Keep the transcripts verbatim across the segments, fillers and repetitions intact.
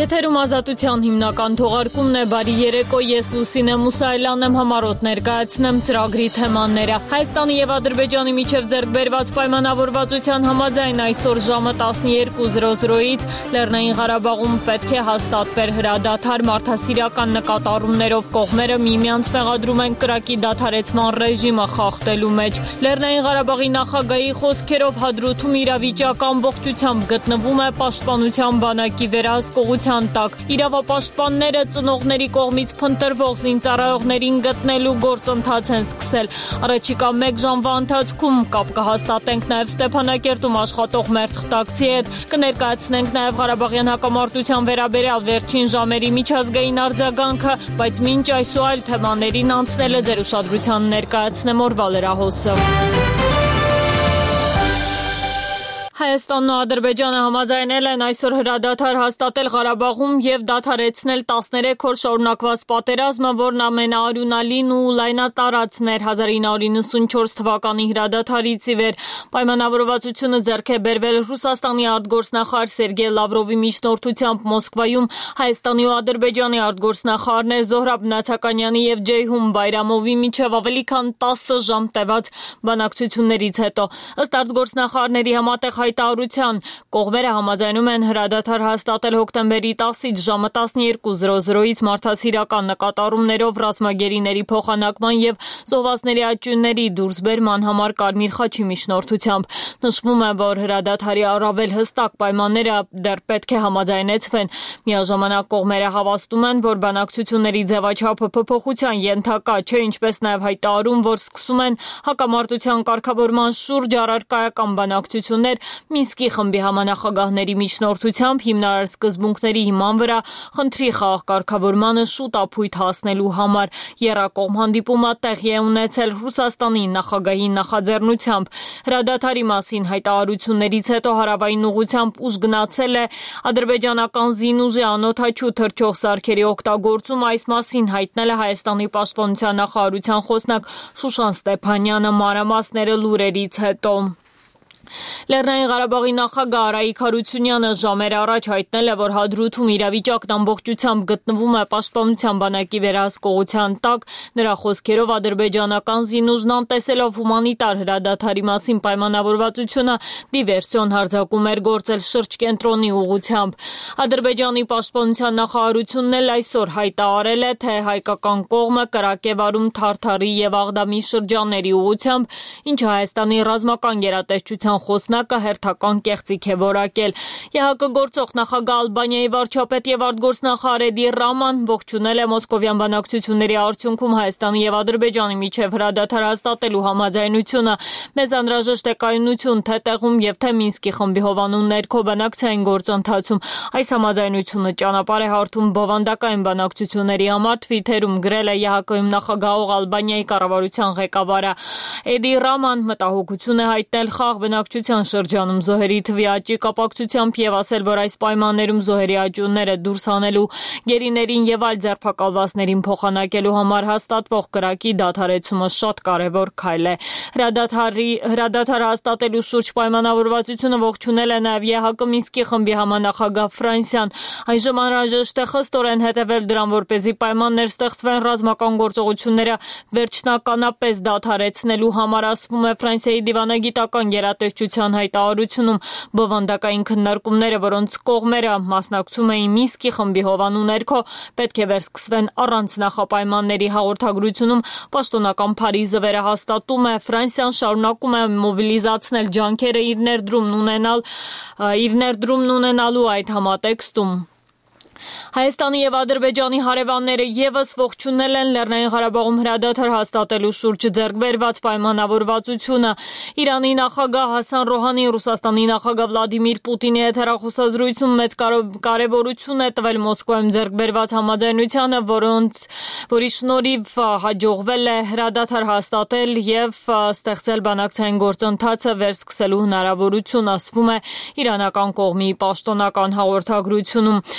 Եթերում ազատության հիմնական թողարկումն է, բարի երեկո, ես Լուսինե Մուսայելյանն եմ, համառոտ ներկայացնեմ ծրագրի թեմաները։ Հայաստանի և Ադրբեջանի միջև ձեռք բերված պայմանավորվածության համաձայն այսօր ժամը տասնյոթ զրո զրոյից Լեռնային Ղարաբաղում պետք է հաստատվեր հրադադար, մարդասիրական նկատառումներով կողմերը միմյանց մեղադրում են կրակի դադարեցման ռեժիմը խախտելու մեջ։ Լեռնային Ղարաբաղի նախագահի խոսքերով Հադրութում իրավիճակը ամբողջությամբ գտնվում է պաշտպանության բանակի վերահսկողության տակ։ Իրավապաշտպանները ծնողների կողմից փնտրվող զինծառայողներին գտնելու գործընթաց են սկսել։ Առաջիկա մեկ ժամվա ընթացքում կապ կհաստատենք նաև Ստեփանակերտում աշխատող մեր թղթակցի հետ, կներկայացնենք նաև Ղարաբաղյան հակամարտության վերաբերյալ վերջին ժամերի միջազգային արձագանքը, բայց մինչ այս ու այլ թեմաներին անցնելը ձեր ուշադրության ներկայացնեմ օրվա լրահոսը։ Հայաստանն ու Ադրբեջանը համաձայնել են այսօր հրադադար հաստատել Ղարաբաղում և դադարեցնել տասներեք օր շարունակված պատերազմը, որն ամենաարյունալին ու լայնատարածն էր հազար ինը հարյուր նվաթ թվականի հրադադարից ի վեր։ Պայմանավորվածությունը ձեռք է բերվել Ռուսաստանի արտգործնախարար Սերգեյ Լավրովի միջնորդությամբ Մոսկվայում Հայաստանի ու Ադրբեջանի արտգործնախարարներ Զոհրաբ Նացականյանի և Ջեյհուն Բայրամովի միջև ավելի քան տասը ժամ տևած բանակցություններից հետո։ Ըստ արտգործնախարարների համատեղ հայտարարության կողմերը համաձայնում են հրադադար հաստատել հոկտեմբերի տասից ժամը տասնյոթ զրո զրոյից մարդասիրական նկատառումներով ռազմագերիների փոխանակման և զոհվածների աճյունների դուրսբերման համար Կարմիր խաչի միջնորդությամբ։ Նշվում է, որ հրադադարի առավել հստակ պայմանները դեռ պետք է համաձայնեցվեն։ Միաժամանակ կողմերը հավաստում են, որ բանակցությունների ձևաչափը փոփոխության ենթակա չէ, ինչպես նաև հայտարարում, որ սկսում են հակամարտության կարգավորման շուրջ առարկայական բանակցություններ Մինսկի խմբի համանախագահների միջնորդությամբ հիմնարար սկզբունքների հիման վրա խնդրի խաղաղ կարգավորմանը շուտ ապույտ հասնելու համար։ Եռակողմ հանդիպումը տեղի է ունեցել Ռուսաստանի նախագահի նախաձեռնությամբ։ Հրադադարի մասին հայտարարություններից հետո հարավային ուղղությամբ ուժ գնացել է ադրբեջանական զինուժի անօդաչու թռչող սարքերի օգտագործում, այս մասին հայտնել է Հայաստանի պաշտպանության նախարարության խոսնակ Շուշան Ստեփանյանը մանրամասները լուրերից հետո։ Լեռնային Ղարաբաղի նախագահ Արայիկ Հարությունյանը ժամեր առաջ հայտնել է, որ Հադրութում իրավիճակն ամբողջությամբ գտնվում է պաշտպանության բանակի վերահսկողության տակ։ Նրա խոսքերով ադրբեջանական զինուժն անտեսելով հումանիտար հրադադարի մասին պայմանավորվածությունը դիվերսիոն հարձակում էր գործել շրջկենտրոնի ուղղությամբ։ Ադրբեջանի պաշտպանության նախարարությունն էլ այսօր հայտարարել է, թե հայկական կողմը կրակ է վարում Թարթարի և Աղդամի շրջանների ուղղությամբ, ինչը Հայաստանի ռազմական գերատեսչության խոսնակը հերթական կեղծիք է որակել։ ԵՀԿ գործող նախագահ Ալբանիայի վարչապետ և արտգործնախարար Էդի Ռաման ողջունել է մոսկովյան բանակցությունների արդյունքում Հայաստանի և Ադրբեջանի միջև հրադադար հաստատելու համաձայնությունը։ Մեզ անհրաժեշտ է կայունություն թե տեղում և թե Մինսկի խմբի հովանու ներքո բանակցային գործընթացում։ Այս համաձայնությունը ճանապարհ է հարթում բովանդակային բանակցությունների համար, թվիթերում գրել է ԵՀԿ-ում նախագահող Ալբանիայի կառավարության ղեկավարը։ Էդի Ռաման մտահոգություն է հայտնել խաղաղ բնակչության շրջանում զոհերի թվի աճի կապակցությամբ և ասել, որ այս պայմաններում զոհերի աճյունները դուրս հանելու, գերիներին և այլ ձերբակալվածներին փոխանակելու համար հաստատվող կրակի դադարեցումը շատ կարևոր քայլ է։ Հրադադարի հրադադար հաստատելու շուրջ պայմանավորվածությունը ողջունել է նաև ԵՀԿ Մինսկի խմբի համանախագահ Ֆրանսիան։ Այժմ անհրաժեշտ է խստորեն հետևել դրան, որպեսզի պայմաններ ստեղծվեն ռազմական գործողությունները վերջնականապես դադարեցնելու համար, ասվում է Ֆրանսիայի դիվանագիտական գերատեսչության հայտարարությունում։ Բովանդակային քննարկումները, որոնց կողմերը մասնակցում էին Մինսկի խմբի հովանու ներքո, պետք է վերսկսվեն առանց նախապայմանների հաղորդագրությունում պաշտոնական Փարիզը վերահաստատում է։ Ֆրանսիան շարունակում է մոբիլիզացնել ջանքերը իր ներդրումն ունենալ իր ներդրումն ունենալու այդ համատեքստում։ Հայաստանի և Ադրբեջանի հարևանները ևս ողջունել են Լեռնային Ղարաբաղում հրադադար հաստատելու շուրջ ձեռք բերված պայմանավորվածությունը։ Իրանի նախագահ Հասան Ռոհանին Ռուսաստանի նախագահ Վլադիմիր Պուտինի հետ հեռախոսազրույցում մեծ կարևորություն է տվել Մոսկվայում ձեռք բերված համաձայնությանը, որոնց որի շնորհիվ հաջողվել է հրադադար հաստատել և ստեղծել բանակցային գործընթացը վերսկսելու հնարավորություն, ասվում է իրանական կողմի պաշտոնական հաղորդագրությունում։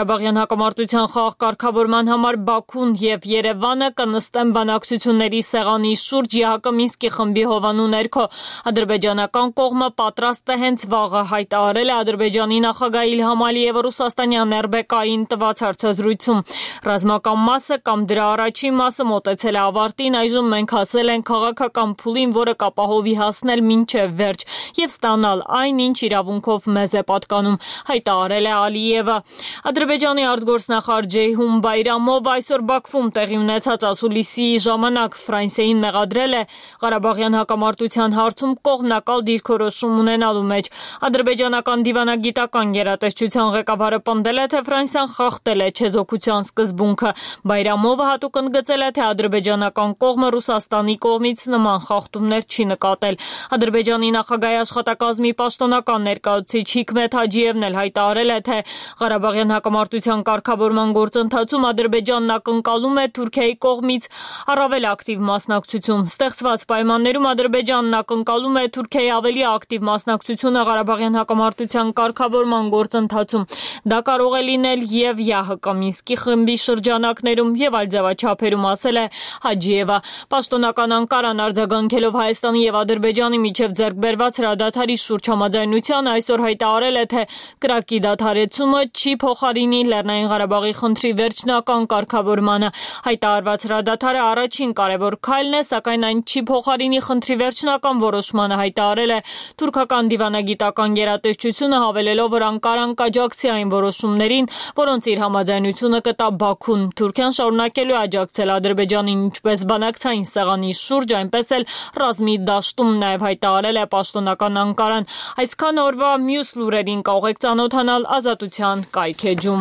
Ղարաբաղյան հակամարտության խաղաղ կարգավորման համար Բաքուն եւ Երևանը կնստեն բանակցությունների սեղանի շուրջ ԵԱՀԿ Մինսկի խմբի հովանու ներքո։ Ադրբեջանական կողմը պատրաստ է հենց վաղը հայտարարել է Ադրբեջանի նախագահ Իլհամ Ալիևը Ռուսաստանյան Էրբեկային տված հարցազրույցում։ Ռազմական մասը կամ դրա առաջին մասը մոտեցել է ավարտին, այժմ մենք հասել ենք քաղաքական փուլին, որը կապահովի հասնել մինչև վերջ եւ ստանալ այն, ինչ իրավունքով մեզ է պատկանում, հայտարարել է Ալիևը։ Ադրբեջանի արտգործնախարար Ջեյհուն Բայրամով այսօր Բաքվում տեղի ունեցած ասուլիսի ժամանակ Ֆրանսիային մեղադրել է Ղարաբաղյան հակամարտության հարցում կողմնակալ դիրքորոշում ունենալու մեջ։ Ադրբեջանական դիվանագիտական գերատեսչության ղեկավարը պնդել է, թե Ֆրանսիան խախտել է չեզոքության սկզբունքը։ Բայրամովը հատուկ ընդգծել է, թե ադրբեջանական կողմը Ռուսաստանի կողմից նման խախտումներ չի նկատել։ Ադրբեջանի նախագահի աշխատակազմի պաշտոնական ներկայացուցիչ Հիքմեթ Հաջիևն էլ հայտարարել է, թե Ղարաբաղյան հակամարտության կարգավորման գործընթացում Ադրբեջանն ակնկալում է Թուրքիայի կողմից առավել ակտիվ մասնակցություն։ Ստեղծված պայմաններում Ադրբեջանն ակնկալում է Թուրքիայի ավելի ակտիվ մասնակցությունը Ղարաբաղյան հակամարտության կարգավորման գործընթացում։ Դա կարող է լինել եւ ԵԱՀԿ Մինսկի խմբի շրջանակներում եւ այլ ձևաչափերում, ասել է Հաջիևը։ Պաշտոնական Անկարան արձագանքելով Հայաստանի եւ Ադրբեջանի միջև ձեռքբերված հրադադարի շուրջ համաձայնության այսօր հայտարարել է, թե կրակի դադարեցումը չի փոխարինի Լեռնային Ղարաբաղի խնդրի վերջնական կարգավորմանը։ Հայտարարված հրադադարը առաջին կարևոր քայլն է, սակայն այն չի փոխարինի խնդրի վերջնական որոշմանը, հայտարարել է թուրքական դիվանագիտական գերատեսչությունը, հավելելով, որ Անկարան կաջակցի այն որոշումներին, որոնց իր համաձայնությունը կտա Բաքուն։ Թուրքիան շարունակելու է աջակցել Ադրբեջանին ինչպես բանակցային սեղանի շուրջ, այնպես էլ ռազմի դաշտում, նաև հայտարարել է պաշտոնական Անկարան։ Այսքան օրվա մյուս լուրերին կարող եք ծանոթանալ Ազատության կայքէջում։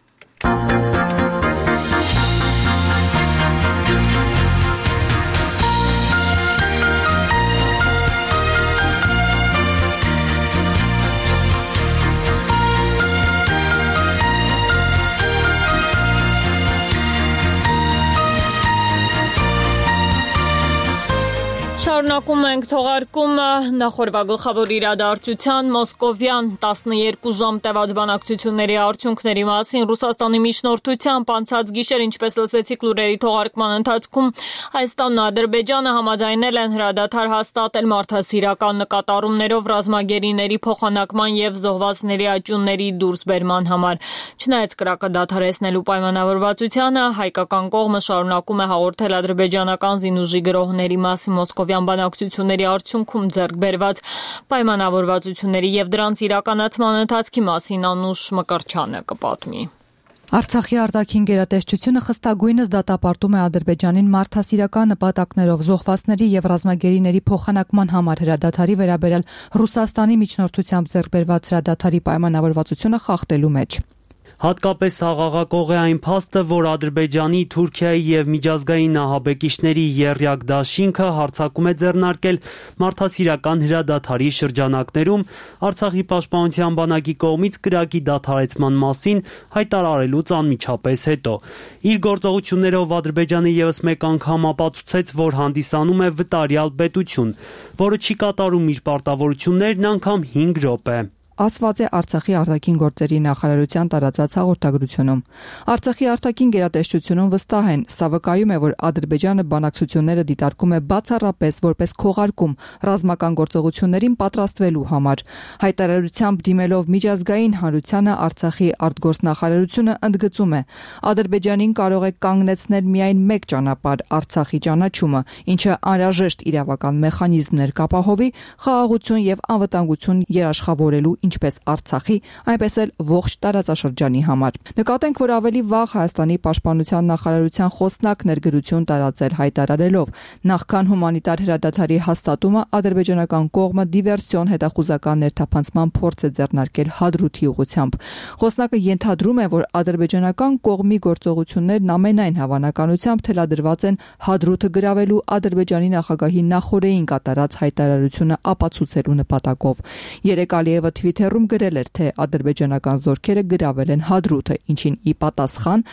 Շարունակում ենք թողարկումը նախորդ գլխավոր իրադարձության մոսկովյան տասներկու ժամ տևած բանակցությունների արդյունքների մասին Ռուսաստանի միջնորդությամբ անցած գիշեր, ինչպես լսեցիք լուրերի թողարկման ընթացքում, Հայաստանն ու Ադրբեջանը համաձայնել են հրադադար հաստատել մարդասիրական նկատառումներով ռազմագերիների փոխանակման եւ զոհվածների աճյունների դուրսբերման համար։ Չնայած կրակը դադարեցնելու պայմանավորվածությանը, հայկական կողմը շարունակում է հաղորդել ադրբեջանական զինուժի գրոհների մասին մոսկովյան բանակցությունների արդյունքում ձեռք բերված պայմանավորվածությունների եւ դրանց իրականացման ընթացքի մասին Անուշ Մկրտչյանը կպատմի։ Արցախի արտաքին գերատեսչությունը խստագույնս դատապարտում է Ադրբեջանին մարդասիրական նպատակներով զոհվածների եւ ռազմագերիների փոխանակման համար հրադադարի վերաբերյալ Ռուսաստանի միջնորդությամբ ձեռք բերված հրադադարի պայմանավորվածությունը խախտելու մեջ։ Հատկապես աղաղակող է այն փաստը, որ Ադրբեջանի, Թուրքիայի եւ միջազգային նահաբեկիչների եռյակ դաշինքը հարձակում է ձեռնարկել մարդասիրական հրադադարի շրջանակներում Արցախի պաշտպանության բանակի կողմից կրակի դադարեցման մասին հայտարարելուց անմիջապես հետո։ Իր գործողություններով Ադրբեջանը եւս մեկ անգամ ապացուցեց, որ հանդիսանում է վտարյալ պետություն, որը չի կատարում իր պարտավորություններն անգամ հինգ րոպե։ Ասված է Արցախի արտաքին գործերի նախարարության տարածած հաղորդագրությունում։ Արցախի արտաքին գերատեսչությունում վստահ են, սա վկայում է, որ Ադրբեջանը բանակցությունները դիտարկում է բացառապես որպես քողարկում ռազմական գործողություններին պատրաստվելու համար։ Հայտարարությամբ դիմելով միջազգային հանրությանը Արցախի արտգործնախարարությունը ընդգծում է, Ադրբեջանին կարող է կանգնեցնել միայն մեկ ճանապարհ՝ Արցախի ճանաչումը, ինչը անհրաժեշտ իրավական մեխանիզմներ կապահովի խաղաղություն եւ անվտանգություն երաշխավորելու ինչպես Արցախի, այնպես էլ ողջ տարածաշրջանի համար։ Նկատենք, որ ավելի վաղ Հայաստանի պաշտպանության նախարարության խոսնակ ներգրություն տարածել հայտարարելով, նախքան հումանիտար հրադադարի հաստատումը ադրբեջանական կողմը դիվերսիոն հետախուզական ներթափանցման փորձ է ձեռնարկել Հադրութի ուղղությամբ։ Խոսնակը ենթադրում է, որ ադրբեջանական կողմի գործողություններն ամենայն հավանականությամբ թելադրված են Հադրութը գրավելու Ադրբեջանի նախագահի նախօրեին կատարած հայտարարությունը ապացուցելու նպատակով։ Երեկ Ալիևը Թվիթերում գրել էր, թե ադրբեջանական զորքերը գրավել են Հադրութը, ինչին ի պատասխան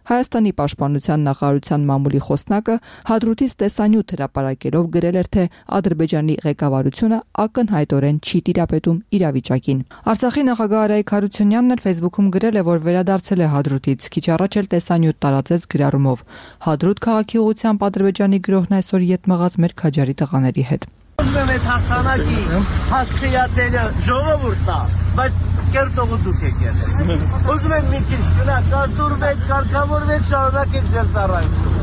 Հայաստանի պաշտպանության նախարարության մամուլի խոսնակը Հադրութից տեսանյութ հրապարակելով գրել էր, թե Ադրբեջանի ղեկավարությունը ակնհայտորեն չի տիրապետում իրավիճակին։ Արցախի նախագահ Արայիկ Հարությունյանն էլ Facebook-ում գրել է, որ վերադարձել է Հադրութից, քիչ առաջ էլ տեսանյութ տարածեց գրառումով. Հադրութ քաղաքի ուղղությամբ Ադրբեջանի գրոհն այսօր ետ մղած մեր քաջարի տղաների հետ։ Ուզում եմ այդ հաղթանակի հասցեատերը ժողովուրդն է, բայց կերտողը դուք եք եղել։ Ուզում եմ մի քիչ գնաք, կարտուրվեք, կարգավորվեք, շարունակեք ձեր ծառայությունը։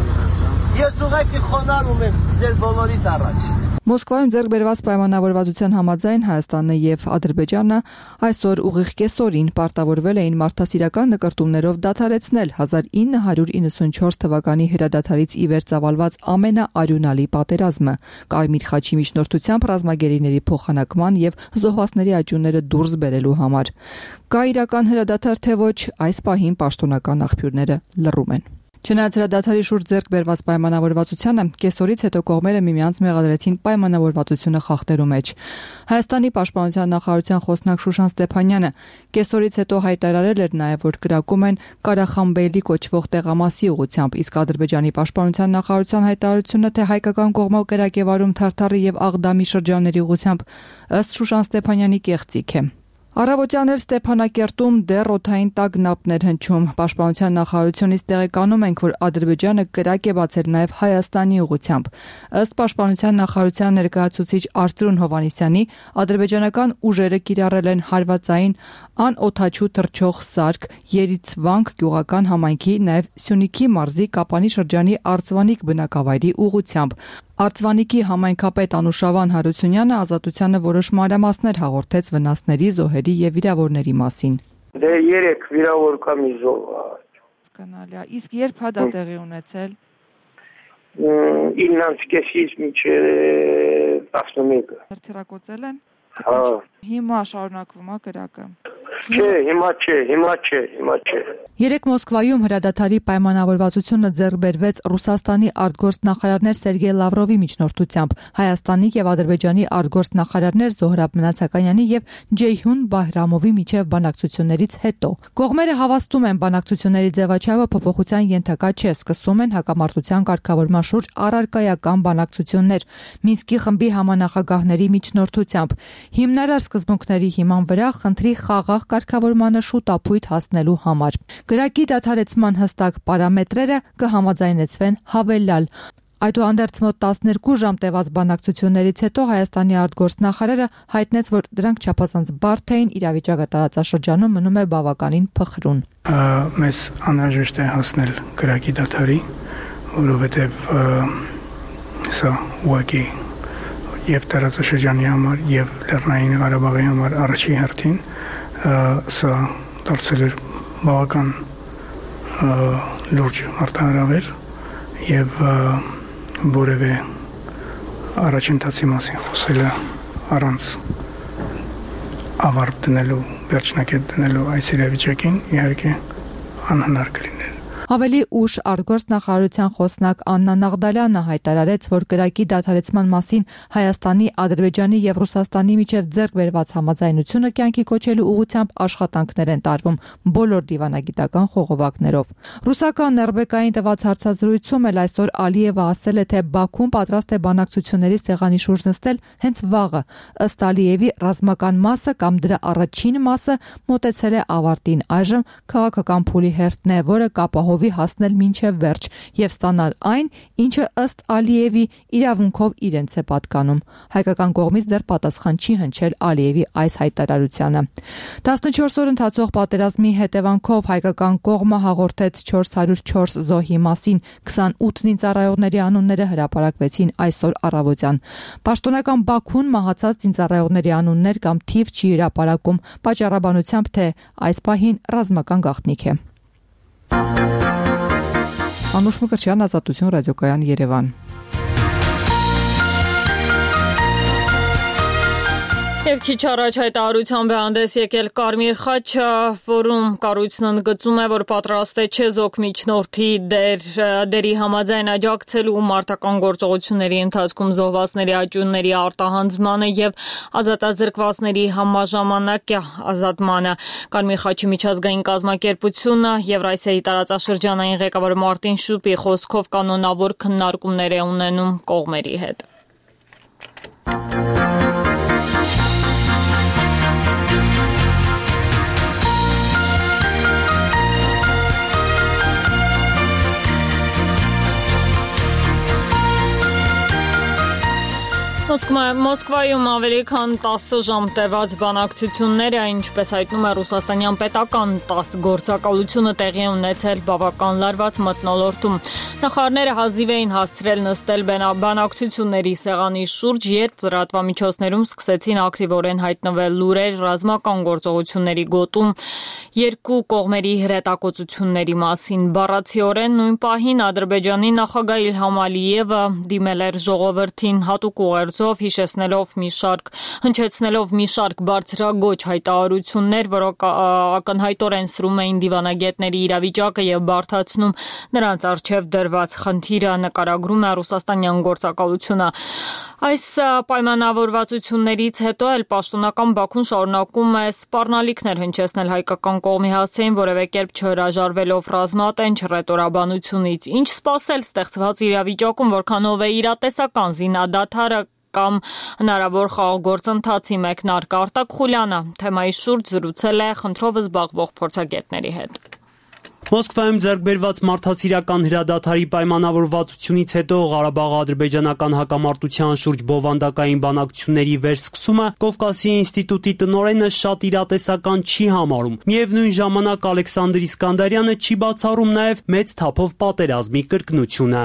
Ես ուղղակի խոնարհում եմ ձեր բոլորիդ առաջ։ Մոսկվայում ձեռք բերված պայմանավորվածության համաձայն Հայաստանը եւ Ադրբեջանը այսօր ուղիղ կեսօրին պարտավորվել էին մարդասիրական նկարտումներով դադարեցնել հազար ինը հարյուր իննսունչորս թվականի հրադադարից ի վեր ծավալված ամենաարյունալի պատերազմը, Կարմիր խաչի միջնորդությամբ ռազմագերիների փոխանակման եւ զոհվածների աճյունները դուրս բերելու համար։ Կա իրական հրադադար թե ոչ, այս պահին պաշտոնական աղբյուրները լռում են։ Չնայած հրադադարի շուրջ ձեռք բերված պայմանավորվածությանը, կեսօրից հետո կողմերը միմյանց մեղադրեցին պայմանավորվածությունը խախտելու մեջ։ Հայաստանի պաշտպանության նախարարության խոսնակ Շուշան Ստեփանյանը կեսօրից հետո հայտարարել էր նաև, որ կրակում են Կարախամբեյլի կոչվող տեղամասի ուղղությամբ, իսկ Ադրբեջանի պաշտպանության նախարարության հայտարարությունը, թե հայկական կողմը կրակ է վարում Թարթարի եւ Աղդամի շրջանների ուղղությամբ, ըստ Շուշան Ստեփանյանի կեղծիք է։ Առավոտյան էլ Ստեփանակերտում դեռ օդային տագնապներ հնչում։ Պաշտպանության նախարարությունից տեղեկանում ենք, որ Ադրբեջանը կրակ է բացել նաև Հայաստանի ուղղությամբ։ Ըստ պաշտպանության նախարարության ներկայացուցիչ Արծրուն Հովհաննիսյանի, ադրբեջանական ուժերը կիրառել են հարվածային անօդաչու թռչող սարք Երիցվանք գյուղական համայնքի, նաև Սյունիքի մարզի Կապանի շրջանի Արծվանիկ բնակավայրի ուղղությամբ։ Արծվանիկի համայնքապետ Անուշավան Հարությունյանը Ազատությանը որոշ մանրամասներ հաղորդեց վնասների, զոհերի եւ վիրավորների մասին։ Դե երեք վիրավոր կա մի զոհ։ Կանալիա, իսկ երբ հա դա տեղի ունեցել։ ինը կեսից մինչև տասնմեկը։ Հրթիռակոծել են։ Հա։ Հիմա շարունակվում է կրակը։ Չէ, հիմա չէ, հիմա չէ, հիմա չէ։ Երեք Մոսկվայում հրադադարի պայմանավորվածությունը ձեռք բերվեց Ռուսաստանի արտգործնախարարներ Սերգեյ Լավրովի միջնորդությամբ, Հայաստանի եւ Ադրբեջանի արտգործնախարարներ Զոհրաբ Մնացականյանի եւ Ջեյհուն Բայրամովի միջև բանակցություններից հետո։ Կողմերը հավաստում են, բանակցությունների ձևաչափը փոփոխության ենթակա չէ, սկսում են հակամարտության կարգավորման շուրջ առարկայական բանակցություններ Մինսկի խմբի համանախագահների միջնորդությամբ։ Հիմնարար սկզբունքների հիման վրա խնդրի խաղաղ կարգավորմանը շուտապույտ հասնելու համար։ Կրակի դադարեցման հստակ պարամետրերը կհամաձայնեցվեն հավելյալ։ Այդուհանդերձ մոտ տասներկու ժամ տևած բանակցություններից հետո Հայաստանի արտգործնախարարը հայտնեց, որ դրանք չափազանց բարդ էին, իրավիճակը տարածաշրջանում մնում է բավականին փխրուն։ Մեզ անհրաժեշտ է հասնել կրակի դադարի, որովհետև սա ուղղակի եւ տարածաշրջանի համար եւ Լեռնային Ղարաբաղի համար առաջի հերթին սա դարձել էր բավական լուրջ մարտահրավեր եւ որևէ առաջընթացի մասին խոսելը առանց ավարտ դնելու, վերջնակետ դնելու այս իրավիճակին իհարկե անհնար կլիներ։ Ավելի ուշ արտգործնախարարության խոսնակ Աննա Նաղդալյանը հայտարարեց, որ կրակի դադարեցման մասին Հայաստանի, Ադրբեջանի եւ Ռուսաստանի միջև ձեռք բերված համաձայնությունը կյանքի կոչելու ուղղությամբ աշխատանքներ են տարվում բոլոր դիվանագիտական խողովակներով։ Ռուսական Էրբեկային տված հարցազրույցում էլ այսօր Ալիևը ասել է, թե Բաքուն պատրաստ է բանակցությունների սեղանի շուրջ նստել հենց վաղը։ Ըստ Ալիևի ռազմական մասը կամ դրա առաջին մասը մոտեցել է ավարտին։ Այժմ քաղաքական փուլի հերթն է, որը կապահովի հասնել մինչև վերջ եւ ստանալ այն, ինչը ըստ Ալիևի իրավունքով իրենց է պատկանում։ Հայկական կողմից դեռ պատասխան չի հնչել Ալիևի այս հայտարարությանը։ տասնչորս օր ընթացող պատերազմի հետևանքով հայկական կողմը հաղորդեց չորս հարյուր չորս զոհի մասին, քսանութ զինծառայողների անունները հրապարակվեցին այսօր առավոտյան։ Պաշտոնական Բաքուն մահացած զինծառայողների անուններ կամ թիվ չի հրապարակում, պատճառաբանությամբ, թե այս պահին ռազմական գաղտնիք է։ Անուշ Մկրտչյան, Ազատություն, ռադիոկայան, Երևան։ Եվ քիչ առաջ հայտարարությամբ է հանդես եկել Կարմիր խաչը, որում կառույցն ընդգծում է, որ պատրաստ է չեզոք միջնորդի դեր, դերի համաձայն աջակցելու մարտական գործողությունների ընթացքում զոհվածների աճյունների արտահանձմանը եւ ազատազրկվածների համաժամանակյա ազատմանը։ Կարմիր խաչի միջազգային կազմակերպությունը Եվրասիայի տարածաշրջանային ղեկավար Մարտին Շուպի խոսքով կանոնավոր քննարկումներ է ունենում կողմերի հետ։ Մոսկվայում ավելի քան տասը ժամ տևած բանակցությունները, ինչպես հայտնում է ռուսաստանյան պետական տաս գործակալությունը, տեղի է ունեցել բավական լարված մթնոլորտում։ Նախարարները հազիվ էին հասցրել նստել բանակցությունների սեղանի շուրջ, երբ լրատվամիջոցներում սկսեցին ակտիվորեն հայտնվել լուրեր ռազմական գործողությունների գոտում երկու կողմերի հրետակոծությունների մասին։ Բառացիորեն նույն պահին Ադրբեջանի նախագահ Իլհամ Ալիևը դիմել էր ժողովրդին հատուկ ուղերձով, հիշեցնելով մի շարք, հնչեցնելով մի շարք բարձրագոչ հայտարարություններ, որոնք ակնհայտորեն սրում էին դիվանագետների իրավիճակը եւ բարդացնում նրանց առջեւ դրված խնդիրը, նկարագրում է ռուսաստանյան գործակալությունը։ Այս պայմանավորվածություններից հետո էլ պաշտոնական Բաքուն շարունակում է սպառնալիքներ հնչեցնել հայկական կողմի հասցեին, որևէ կերպ չհրաժարվելով ռազմատենչ ռետորաբանությունից։ Ինչ սպասել ստեղծված իրավիճակում, որքանով է իրատեսական զինադադարը կամ հնարավոր խաղաղ գործընթացի մեկնարկը։ Արտակ Խուլյանը թեմայի շուրջ զրուցել է խնդրով զբաղվող փորձագետների հետ։ Մոսկվայում ձեռք բերված մարդասիրական հրադադարի պայմանավորվածությունից հետո Ղարաբաղ-ադրբեջանական հակամարտության շուրջ բովանդակային բանակցությունների վերսկսումը Կովկասի ինստիտուտի տնօրենը շատ իրատեսական չի համարում։ Միևնույն ժամանակ Ալեքսանդր Իսկանդարյանը չի բացառում նաև մեծ թափով պատերազմի կրկնությունը։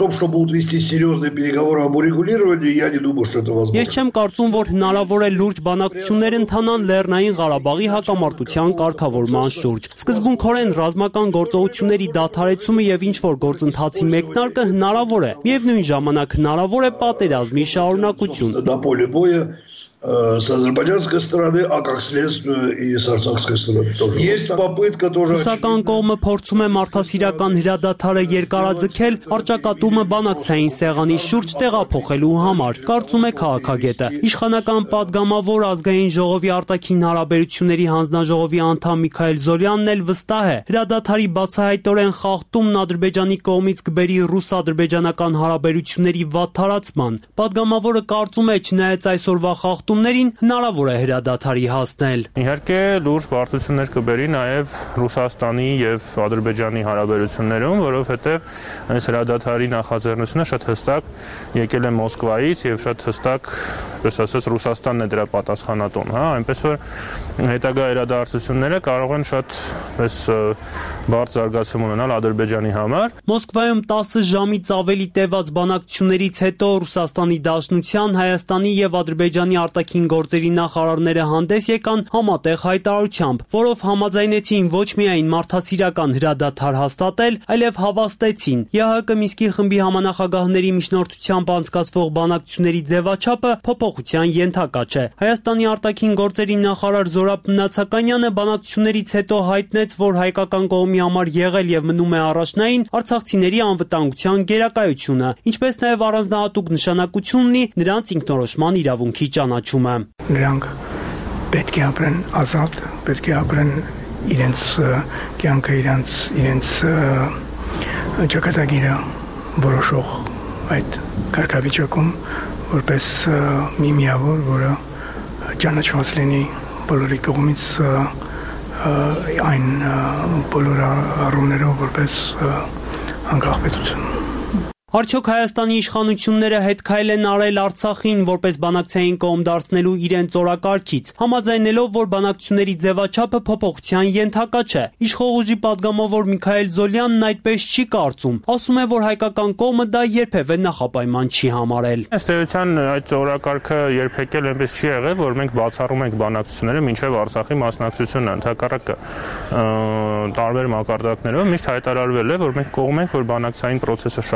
Ես չեմ կարծում, որ հնարավոր է լուրջ բանակցություններ ընթանան Լեռնային Ղարաբաղի հակամարտության կարգավորման շուրջ։ Սկզբունքորեն ռազմական գործողությունների դադարեցումը եւ ինչ-որ գործընթացի մեկնարկը հնարավոր է։ Միևնույն ժամանակ հնարավոր է պատերազմի շարունակություն։ С азербайджанской стороны, а как следствие и с арцахской стороны тоже. Есть попытка тоже. Ռուսական կողմը փորձում է մարդասիրական հրադադարը երկարաձգել առճակատումը բանակցային սեղանի շուրջ տեղափոխելու համար, կարծում է քաղաքագետը։ Իշխանական падգամավոր ազգային ժողովի արտաքին հարաբերությունների հանձնաժողովի անդամ Միքայել Զորյանն էլ վստահ է, հրադադարի բացահայտորեն խախտումն Ադրբեջանի կողմից կբերի ռուս-ադրբեջանական հարաբերությունների վատթարացման։ Падգամավորը կարծում է, չնայած այսօրվա խախտում հնարավոր է հրադադարի հասնել։ Իհարկե լուրջ բարդություններ կբերի նաև Ռուսաստանի եւ Ադրբեջանի հարաբերություններում, որովհետեւ այս հրադադարի նախաձեռնությունը շատ հստակ եկել է Մոսկվայից եւ շատ հստակ, պես ասած, Ռուսաստանն է դրա պատասխանատուն, հա, այնպես որ հետագա իրադարձությունները կարող են շատ պես բարդ զարգացում ունենալ Ադրբեջանի համար։ Մոսկվայում տասը ժամից ավելի տևած բանակցություններից հետո Ռուսաստանի Դաշնության, Հայաստանի եւ Ադրբեջանի արտաքին գործերի նախարարները հանդես եկան համատեղ հայտարարությամբ, որով համաձայնեցին ոչ միայն մարդասիրական հրադադար հաստատել, այլև հավաստեցին ԵԱՀԿ Մինսկի խմբի համանախագահների միջնորդությամբ անցկացվող բանակցությունների ձևաչափը փոփոխության ենթակա չէ։ Հայաստանի արտաքին գործերի նախարար Զորաբ Մնացականյանը բանակցություններից հետո հայտնեց, որ հայկական կողմի համար եղել եւ մնում է առաջնային արցախցիների անվտանգության գերակայությունը, ինչպես նաեւ առանձնահատուկ նշանակություն ունի նրանց ինքնորոշման իրավունքի ճանաչումը։ Նրանք պետք է ապրեն ազատ, պետք է ապրեն իրենց կյանքը, իրենց իրենց ճակատագիրը որոշող այդ կարգավիճակում, որպես մի միավոր, որը ճանաչված լինի բոլորի կողմից այն բոլոր առումներով որպես անկախ պետություն։ Արդյոք Հայաստանի իշխանությունները հետքայլ են արել Արցախին որպես բանակցային կողմ դարձնելու իրենց օրակարգից, համաձայնելով, որ բանակցությունների ձևաչափը փոփոխության ենթակա չէ։ Իշխող ուժի падգամավոր Միքայել Զոլյանն այդպես չի կարծում, ասում է, որ հայկական կողմը դա երբևէ նախապայման չի համարել։ Ըստ էության այդ օրակարգը երբեք էլ այնպես չի եղել, որ մենք բացառում ենք բանակցությունները մինչև Արցախի մասնակցությունը, ընդհակառակը տարբեր մակարդակներով միշտ հայտարարվել է, որ մենք կողմ ենք, որ բանակցային process-ը շարունակվի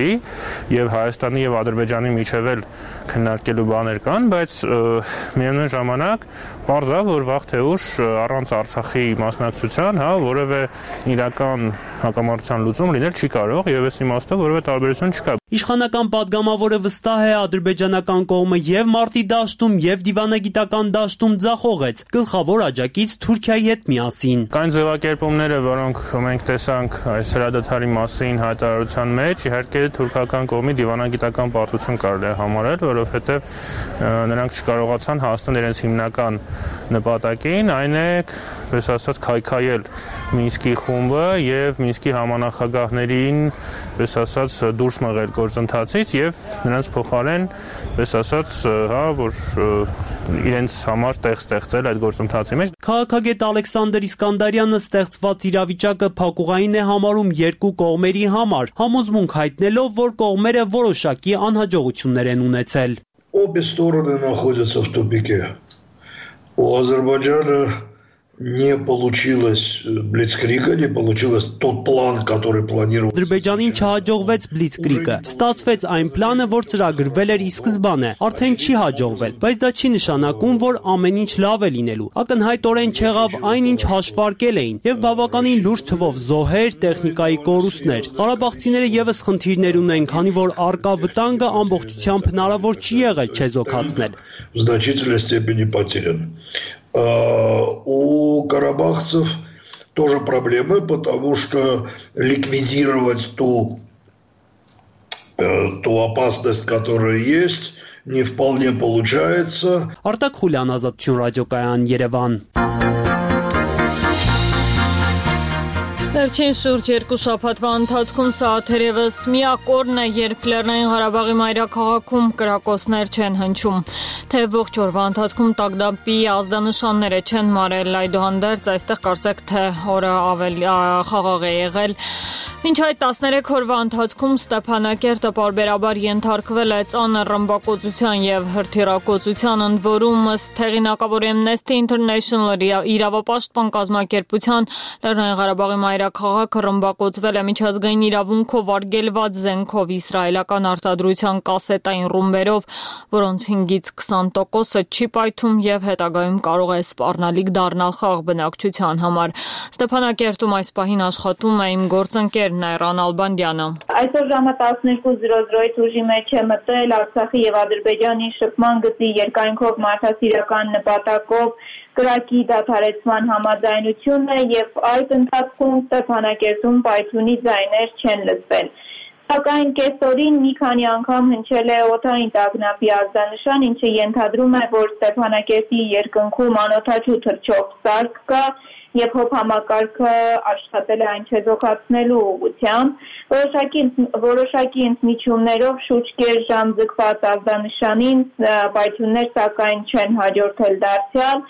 լինի եւ Հայաստանի եւ Ադրբեջանի միջև էլ քննարկելու բաներ կան, բայց միևնույն ժամանակ պարզ է, որ վաղ թե ուշ առանց Արցախի մասնակցության, հա, որևէ իրական հակամարտության լուծում լինել չի կարող եւ այս իմաստով որևէ տարբերություն չկա։ Իշխանական падգամավորը վստահ է ադրբեջանական կողմը եւ մարտի դաշտում եւ դիվանագիտական դաշտում ձախողեց գլխավոր աջակից Թուրքիայի հետ միասին։ Կային ձևակերպումները, որոնք մենք տեսանք այս հրադադարի մասին հայտարարության մեջ, իհարկե թուրքական կողմի դիվանագիտական պարտություն կարելի է համարել, որովհետեւ նրանք չկարողացան հասնել իրենց հիմնական նպատակին, այն է, պես ասած, քայքայել Մինսկի խումբը եւ Մինսկի համանախագահներին, պես ասած, դուրս մղել գործընթացից եւ նրանց փոխարեն, պես ասած, հա, որ իրենց համար տեղ ստեղծել այդ գործընթացի մեջ։ Քաղաքագետ Ալեքսանդր Իսկանդարյանը ստեղծված իրավիճակը փակուղային է համարում երկու կողմերի համար, համոզմունք հայտնելով, որ կողմերը որոշակի անհաջողություններ են ունեցել։ Обе стороны находятся в тупике. У Азербайджана не получилось блицкрига, не получилось тот план, который планировал. Ադրբեջանին չհաջողվեց բլիցկրիգը։ Ստացվեց այն պլանը, որ ծրագրվել էր ի սկզբանե, արդեն չի հաջողվել, բայց դա չի նշանակում, որ ամեն ինչ լավ է լինելու։ Ակնհայտորեն չեղավ այն, ինչ հաշվարկել էին, եւ բավականին լուրջ թվով զոհեր, տեխնիկայի կորուստներ։ Ղարաբաղցիները եւս խնդիրներ ունեն, քանի որ արկա վտանգը ամբողջությամբ հնարավոր չի եղել չեզոքացնել։ В значительной степени потерян. У карабахцев тоже проблемы, потому что ликвидировать ту, ту опасность, которая есть, не вполне получается. Արտակ Խուլյան, Ազատություն ռադիոկայան, Երևան։ Վերջին շուրջ երկու շաբաթվա ընթացքում սա թերևս միակ օրն է, երբ Լեռնային Ղարաբաղի մայրաքաղաքում կրակոցներ չեն հնչում, թե ողջ օրվա ընթացքում Տագդամպի ազդանշանները չեն մարել, այդուհանդերձ այստեղ կարծեք թե օրը ավելի խաղաղ է եղել։ Մինչ այդ տասներեք օրվա ընթացքում Ստեփանակերտը պարբերաբար ենթարկվել է ծանր ռմբակոծության եւ հրթիռակոծության, ընդ որում ըստ հեղինակավոր Amnesty International իրավապաշտպան կազմակերպության Լեռնային Ղարաբաղի մայրաքաղաքը ռմբակոծվել է միջազգային իրավունքով արգելված զենքով իսրայելական արտադրության կասետային ռումբերով, որոնց հինգից քսան տոկոսը չի պայթում եւ հետագայում կարող է սպառնալիք դառնալ խաղ բնակչության համար։ Ստեփանակերտում այս պահին աշխատում է իմ գործընկերն Այռան Ալբանդյանը։ Այսօր ժամը տասներկու զրո զրոյից ուժի մեջ է մտել Արցախի եւ Ադրբեջանի շփման գծի երկայնքով մարդասիրական նպատակով կրակի դադարեցման համաձայնությունը եւ այդ ընթացքում Ստեփանակերտում պայթյունի ձայներ չեն լսվել։ Սակայն կեսօրին մի քանի անգամ հնչել է օդային տագնապի ազդանշան, ինչը ենթադրում է, որ Ստեփանակերտի երկնքում անօդաչու թռչող սարք կա եւ հոբ համակարգը աշխատել է այն չեզոքացնելու ուղղությամբ։ Որոշակի որոշակի ընդմիջումներով շուրջ կես ժամ ձգված ազդանշանին պայթյուններ սակայն չեն հաջորդել դարձյալ։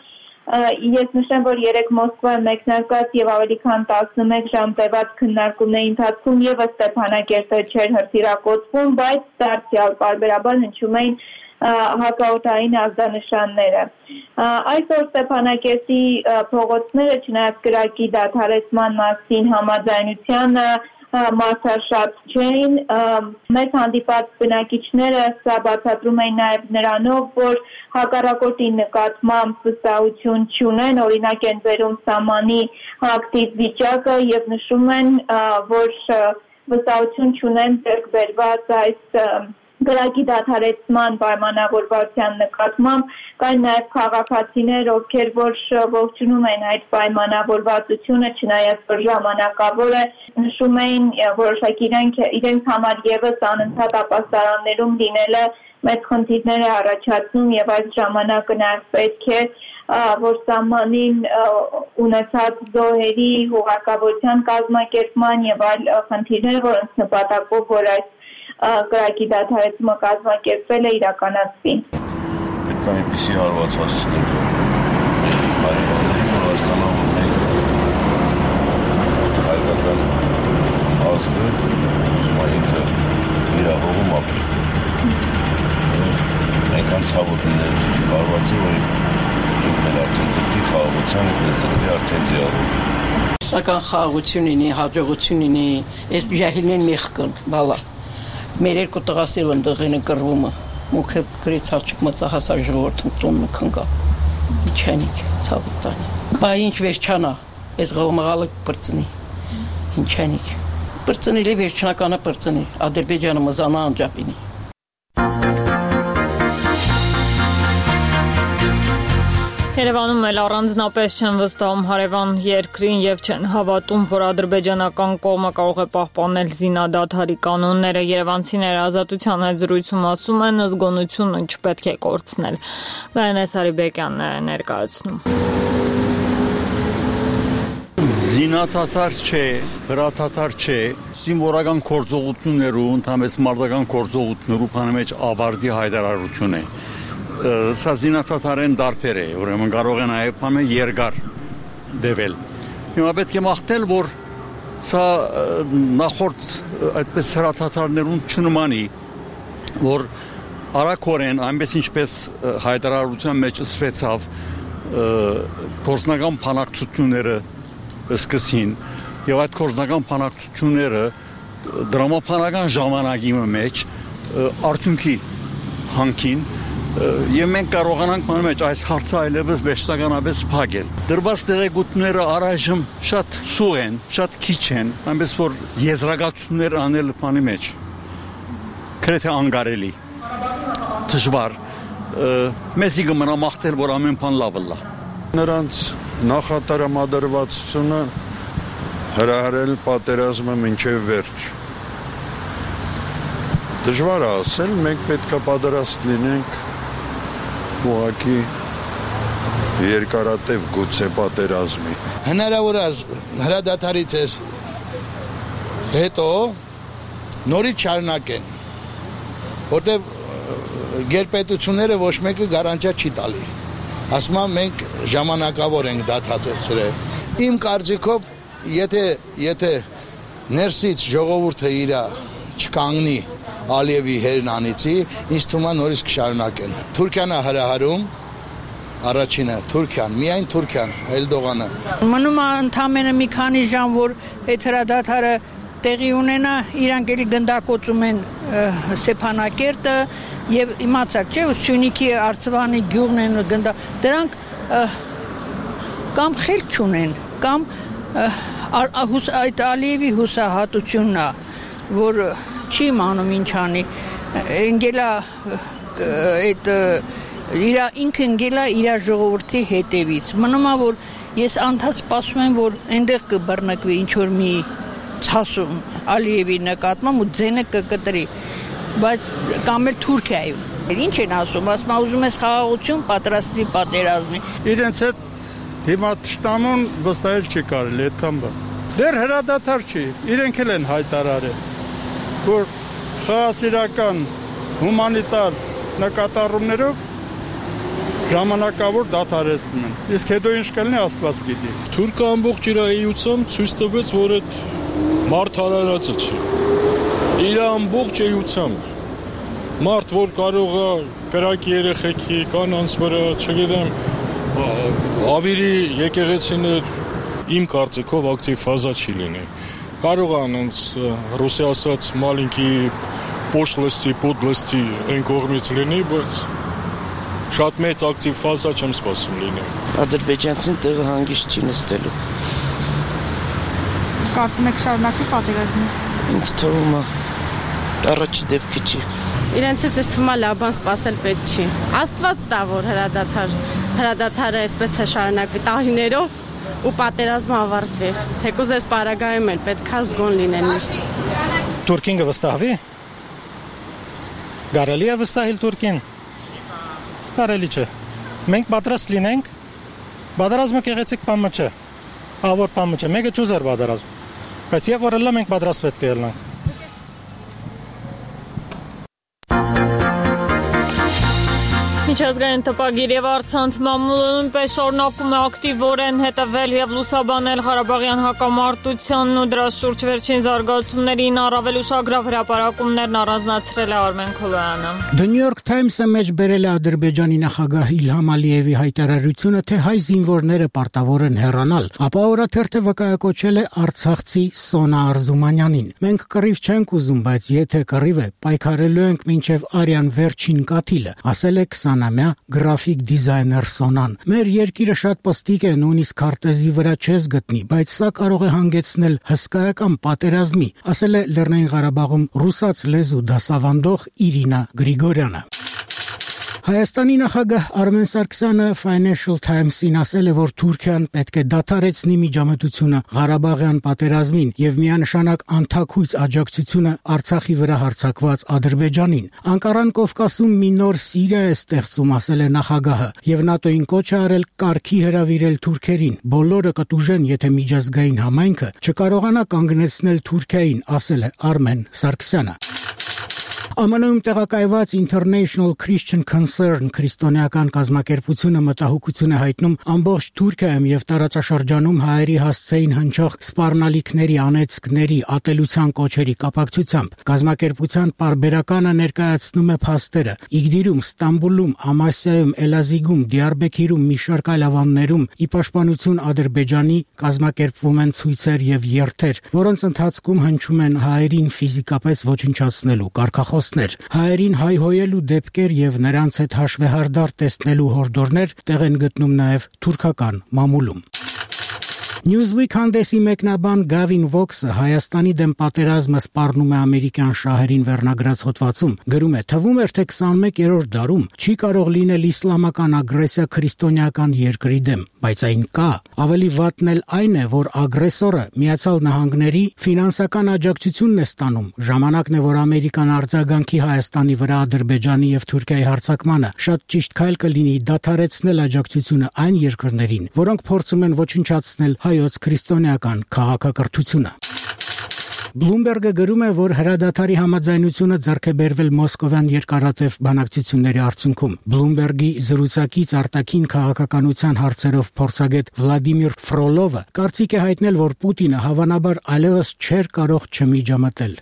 Ես նշեմ, որ երեք Մոսկվայում մեկնարկած եւ ավելի քան տասնմեկ ժամ տևած քննարկումների ընթացքում եւս Ստեփանակերտը չէր հրթիռակոծվում, բայց դարձյալ պարբերաբար հնչում էին հակաօդային ազդանշանները։ Այսօր Ստեփանակերտի փողոցները չնայած կրակի դադարեցման մասին համաձայնությանը մարդաշատ չէին, մեծ հանդիպած բնակիչները սա բացատրում էին նաև նրանով, որ հակառակորդի նկատմամբ վստահություն չունեն, օրինակ են բերում սահմանի ակտիվ վիճակը եւ նշում են, որ վստահություն չունեն ձեռք բերված այս կրակի դադարեցման պայմանավորվածության նկատմամբ, կային նաև քաղաքացիներ, ովքեր որ ողջունում են այդ պայմանավորվածությունը, չնայած որ ժամանակավոր է, նշում էին որոշակի իրենք իրենց համար եւս անընդհատ ապաստարաններում լինելը մեծ խնդիրներ է առաջացնում եւ այս ժամանակը նաև պետք է որ սահմանին ունեցած զոհերի հուղարկավորության կազմակերպման եւ այլ խնդիրներ, որոնց նպատակով որ այս կրակի դադարեցումը կազմակերպվել է իրականացվի։ Պետք է այնպիսի հարված հասցնել հարևաններին, որ հասկանան, որ մենք հայկական ազգը ուզում է ինքը իր հողում ապրի։ Այնքան ցավոտ լինել հարվածը, որ ինքն էլ արդեն ձգտի խաղաղության, ինքն էլ ձգտի արդեն ձիավորում։ Սակայն խաղաղություն ունի, հաջողություն ունի, այս ջահիլին մեղքն, բալա։ Մեր երկու տղասել են դղին կռվումը, մուքրե գրից հարճիկ մծահասար ժողորդում տունը կնգա, ինչանիք, ծավուտանի։ Բա ինչ վերջանա, ես գողմաղալը պրծնի, ինչանիք, պրծնի լի վերջնականը պրծնի, Ադրբեջանը մզանա անջապինի։ Երևանում էլ առանձնապես չեն վստահում հարևան երկրին եւ չեն հավատում, որ ադրբեջանական կողմը կարող է պահպանել զինադադարի կանոնները։ Երևանցիները Ազատության հետ զրույցում ասում են, զգոնությունը չպետք է կորցնել։ Վահեն Սարիբեկյանն է ներկայացնում։ Զինադադար չէ, հրադադար չէ, զինվորական գործողություններու, ընդհանրապես մարտական գործողություններու բանը մեջ ավարտի հայտարարություն է։ Սա զինադադարեն դարբեր է, ուրեմն կարող են այլ բանը երկար դեվել։ Հիմա պետք է մաղթել, որ սա նախորդ այդպես հրադադարներուն չնմանի, որ արագորեն, այնպես ինչպես հայտարարության մեջ ըսվեցավ, գործնական բանակցությունները սկսին, եւ այդ գործնական բանակցությունները դրամապանական ժամանակի մեջ արդյունքի հանքին եւ մենք կարողանանք ման մեջ այս հարցը այլևս վերջնականապես փակել։ Դրված տեղեկությունները առայժմ շատ սուղ են, շատ քիչ են, այնպես որ եզրակացություններ անել բանի մեջ գրեթե անկարելի, դժվար։ Մեզի կմնա մաղթել, որ ամեն բան լավ լա։ Նրանց նախատրամադրվածությունը հրահրել պատերազմը մինչև վերջ։ Դժվար է ասել, մենք պետք է պատրաստ լինենք ուղղակի երկարատև գուցե պատերազմի։ Հնարավոր է հրադադարից հետո նորից շարունակեն, որտեղ գերպետությունները ոչ մեկը գարանտիա չի տալի։ Ասում եմ մենք ժամանակավոր ենք դադարեցրել։ Իմ կարծիքով, եթե եթե ներսից ժողովուրդը իր չկանգնի Ալիևի հերնանիցի, ինձ թվում է նորից կշարունակեն։ Թուրքիան է հրահարում, առաջինը Թուրքիան, միայն Թուրքիան, Էլդողանը։ Մնում է ընդամենը մի քանի ժամ, որ այդ հրադադարը տեղի ունենա, իրանք էլի գնդակոծում են Սեփանակերտը եւ իմացակ չէ, Սյունիքի Արցվանի գյուղն են գնդա։ Դրանք կամ խելք չունեն, կամ այդ Ալիևի հուսահատությունն է, որ չի իմանում ինչ անի, ընգելա այդ իրա ինքը ընգելա իրա ժողովրդի հետևից։ Մնում է, որ ես անդադ սպասում եմ, որ այնտեղ կբռնկվի ինչ որ մի ցասում Ալիևի նկատմամբ ու ձենը կկտրի, բայց կամ էլ Թուրքիայում։ Ինչ են ասում, ասում ուզում ես խաղաղություն, պատրաստվի պատերազմի։ Իրենց հետ դիմացտամուն վստահել չի կարելի այդքան բան։ Դեռ հրադադար չի, իրենք էլ են հայտարարել, որ խաղաղասիրական հումանիտար նկատառումներով ժամանակավոր դադարեցնում են։ Իսկ հետո ինչ կլինի Աստված գիտի։ Թուրքը ամբողջ իր էությամբ ցույց տվեց, որ այդ մարդ արարածը չի։ Իր ամբողջ էությամբ մարդ, որ կարող է կրակի երեխեքի, կանանց վրա, չգիտեմ, ավիրի եկեղեցիներ, իմ կարծիքով ակտիվ ֆազա չի լինի։ Կարող է անց ռուսի ասած մալինքի պոշլստի, պոդլստի այն կողմից լինի, բայց շատ մեծ ակտիվ ֆազա չեմ սպասում լինի։ Ադրբեջանցին տեղը հանգիստ չի նստելու։ Կարծում եք շարունակի պատերազմը։ Ինձ թվում է առաջի դեպքը չի։ Իրենցից ես թվում է լավ բան սպասել պետք չի։ Աստված տա, որ հրադադար, հրադադարը այսպես է շարունակվի տարիներով ու պատերազմը ավարտվի։ Թեկուզ այս պարագայում էլ պետքա զգոն լինեն միշտ։ Թուրքին կվստահվի։ Կարելի է վստահել Թուրքին։ Կարելի չէ։ Մենք պատրաստ լինենք, պատերազմը գեղեցիկ բան չէ։ Ավոր բան չէ, մեկը ճուզեր պատերազմ։ Բայց եւ որ լա մենք պատրաստ պետք է լինենք։ Միջազգային տպագիր եւ առցանց մամուլը նույնպես շարունակում է ակտիվորեն հետևել եւ լուսաբանել Ղարաբաղյան հակամարտությանն ու դրա շուրջ վերջին զարգացումներին առավել ուշագրավ հրապարակումներն առանձնացրել է Արմեն Քոլոյանը։ The New York Times-ը մեջ բերել է Ադրբեջանի նախագահ Իլհամ Ալիևի հայտարարությունը, թե հայ զինվորները պարտավոր են հեռանալ, ապա օրաթերթը վկայակոչել է արցախցի Սոնա Արզումանյանին։ Մենք կռիվ չենք ուզում, բայց եթե կռիվ է, պայքարելու ենք մինչև արյան վերջին կաթիլը, ասել է քսանամյա գրաֆիկ դիզայներ Սոնան։ Մեր երկիրը շատ պստիկ է, նույնիսկ քարտեզի վրա չես գտնի, բայց սա կարող է հանգեցնել հսկայական պատերազմի, ասել է Լեռնային Ղարաբաղում ռուսաց լեզու դասավանդող Իրինա Գրիգորյանը։ Հայաստանի նախագահ Արմեն Սարգսյանը Financial Times-ին ասել է, որ Թուրքիան պետք է դադարեցնի միջամտությունը Ղարաբաղյան պատերազմին եւ միանշանակ անթաքույց աջակցությունը Արցախի վրա հարձակված Ադրբեջանին։ Անկարան Կովկասում մի նոր Սիրիա է ստեղծում, ասել է նախագահը, եւ ՆԱՏՕ-ին կոչ է արել կարգի հրավիրել թուրքերին։ Բոլորը կտուժեն, եթե միջազգային համայնքը չկարողանա կանգնեցնել Թուրքիային, ասել է Արմեն Սարգսյանը։ Է Մ Ն-ում տեղակայված International Christian Concern քրիստոնեական կազմակերպությունը մտահոգություն է հայտնում ամբողջ Թուրքիայում եւ տարածաշրջանում հայերի հասցեին հնչող սպառնալիքների, անեծքների, ատելության կոչերի կապակցությամբ։ Կազմակերպության պարբերականը ներկայացնում է փաստերը Իգդիրում, Ստամբուլում, Ամասիայում, Էլազիգում, Դիարբեքիրում, մի շարք այլ ավաններում ի պաշտպանություն Ադրբեջանի կազմակերպվում են ցույցեր եւ երթեր, որոնց ընթացքում հնչում են հայերին ֆիզիկապես ոչնչացնելու կարգախոս հայերին հայհոյելու դեպքեր եւ նրանց հետ հաշվեհարդար տեսնելու հորդորներ տեղ են գտնում նաեւ թուրքական մամուլում։ Newsweek հանդեսի մեկնաբան Գավին Վոքսը Հայաստանի դեմ պատերազմը սպառնում է ամերիկյան շահերին վերնագրած հոդվածում գրում է. թվում էր, թե քսանմեկերորդ դարում չի կարող լինել իսլամական ագրեսիա քրիստոնեական երկրի դեմ, բայց այն կա։ Ավելի վատն էլ այն է, որ ագրեսորը Միացյալ Նահանգների ֆինանսական աջակցությունն է ստանում։ Ժամանակն է, որ ամերիկան արձագանքի Հայաստանի վրա Ադրբեջանի եւ Թուրքիայի հարձակմանը։ Շատ ճիշտ քայլ կլինի դադարեցնել աջակցությունը այն երկրներին, որոնք փորձում են ոչնչացնել հայոց քրիստոնեական քաղաքակրթությունը։ Bloomberg-ը գրում է, որ հրադադարի համաձայնությունը ձեռք է բերվել Մոսկովյան երկարատև բանակցությունների արդյունքում։ Bloomberg-ի զրուցակից արտաքին քաղաքականության հարցերով փորձագետ Վլադիմիր Ֆրոլովը կարծիք է հայտնել, որ Պուտինը հավանաբար այլևս չէր կարող չմիջամտել։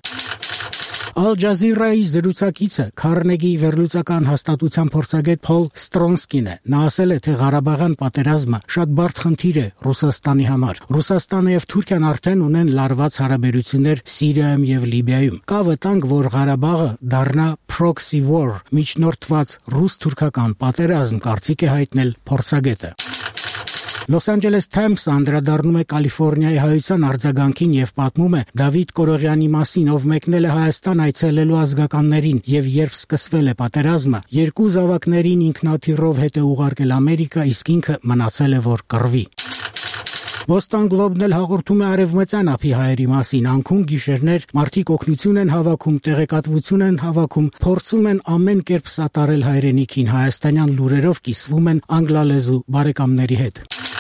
Al Jazeera-ի զրուցակիցը Քարնեգի վերլուծական հաստատության փորձագետ Փոլ Ստրոնսկին է։ Նա ասել է, թե Ղարաբաղյան պատերազմը շատ բարդ խնդիր է Ռուսաստանի համար։ Ռուսաստանը եւ Թուրքիան արդեն ունեն լարված հարաբերություններ Սիրիայում եւ Լիբիայում։ Կա վտանգ, որ Ղարաբաղը դառնա proxy war, միջնորդված ռուս-թուրքական պատերազմ, կարծիք է հայտնել փորձագետը։ Los Angeles Times-ը անդրադառնում է Կալիֆոռնիայի հայության արձագանքին եւ պատմում է Դավիթ Կորողյանի մասին, ով մեկնել է Հայաստան այցելելու ազգականներին եւ երբ սկսվել է պատերազմը, երկու զավակներին ինքնաթիռով հետ է ուղարկել Ամերիկա, իսկ ինքը մնացել է որ կռվի։ Boston Globe-ն էլ հաղորդում է արևմտյան ափի հայերի մասին, անքուն գիշերներ մարդիկ օգնություն են հավաքում, տեղեկատվություն են հավաքում, փորձում են ամեն կերպ սատարել հայրենիքին, հայաստանյան լուրերով կիսվում են անգլալեզու բարեկամների հետ։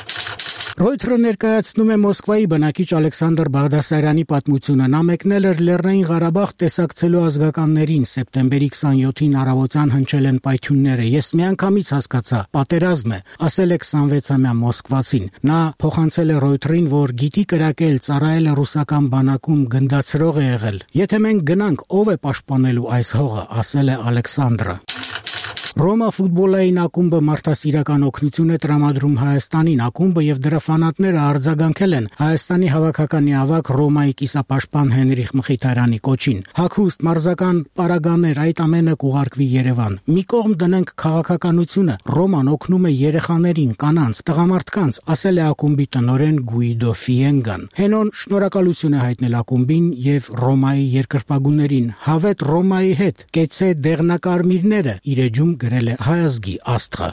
Ռոյթերը ներկայացնում է Մոսկվայի բնակիչ Ալեքսանդր Բաղդասարյանի պատմությունը։ Նա մեկնել էր Լեռնային Ղարաբաղ տեսակցելու ազգականներին, սեպտեմբերի քսանյոթին առավոտյան հնչել են պայթյունները։ Ես միանգամից հասկացա, պատերազմ է, ասել է քսանվեցամյա մոսկվացին։ Նա փոխանցել է Ռոյթերին, որ գիտի կրակել, ծառայել է ռուսական բանակում, գնդացրող է եղել։ Եթե մենք գնանք, ով է պաշտպանելու այս հողը, ասել է Ալեքսանդրը։ Ռոմա ֆուտբոլային ակումբը մարդասիրական օգնություն է տրամադրում Հայաստանին։ Ակումբը եւ դրա ֆանատները արձագանքել են Հայաստանի հավաքականի ավակ Ռոմայի կիսապաշտպան Հենրիխ Մխիթարյանի կոչին։ Հագուստ, մարզական պարագաներ, այդ ամենը կուղարկվի Երևան։ Մի կողմ դնենք քաղաքականությունը։ Ռոման օգնում է երեխաներին, կանանց, տղամարդկանց, ասել է ակումբի տնօրեն Գուիդո Ֆիենգան։ Հենոն շնորհակալություն է հայտնել ակումբին եւ Ռոմայի երկրպագուներին։ Հավետ Ռոմայի հետ կեցե դեղնակարմիրները իր էջում գրել է հայազգի աստղը։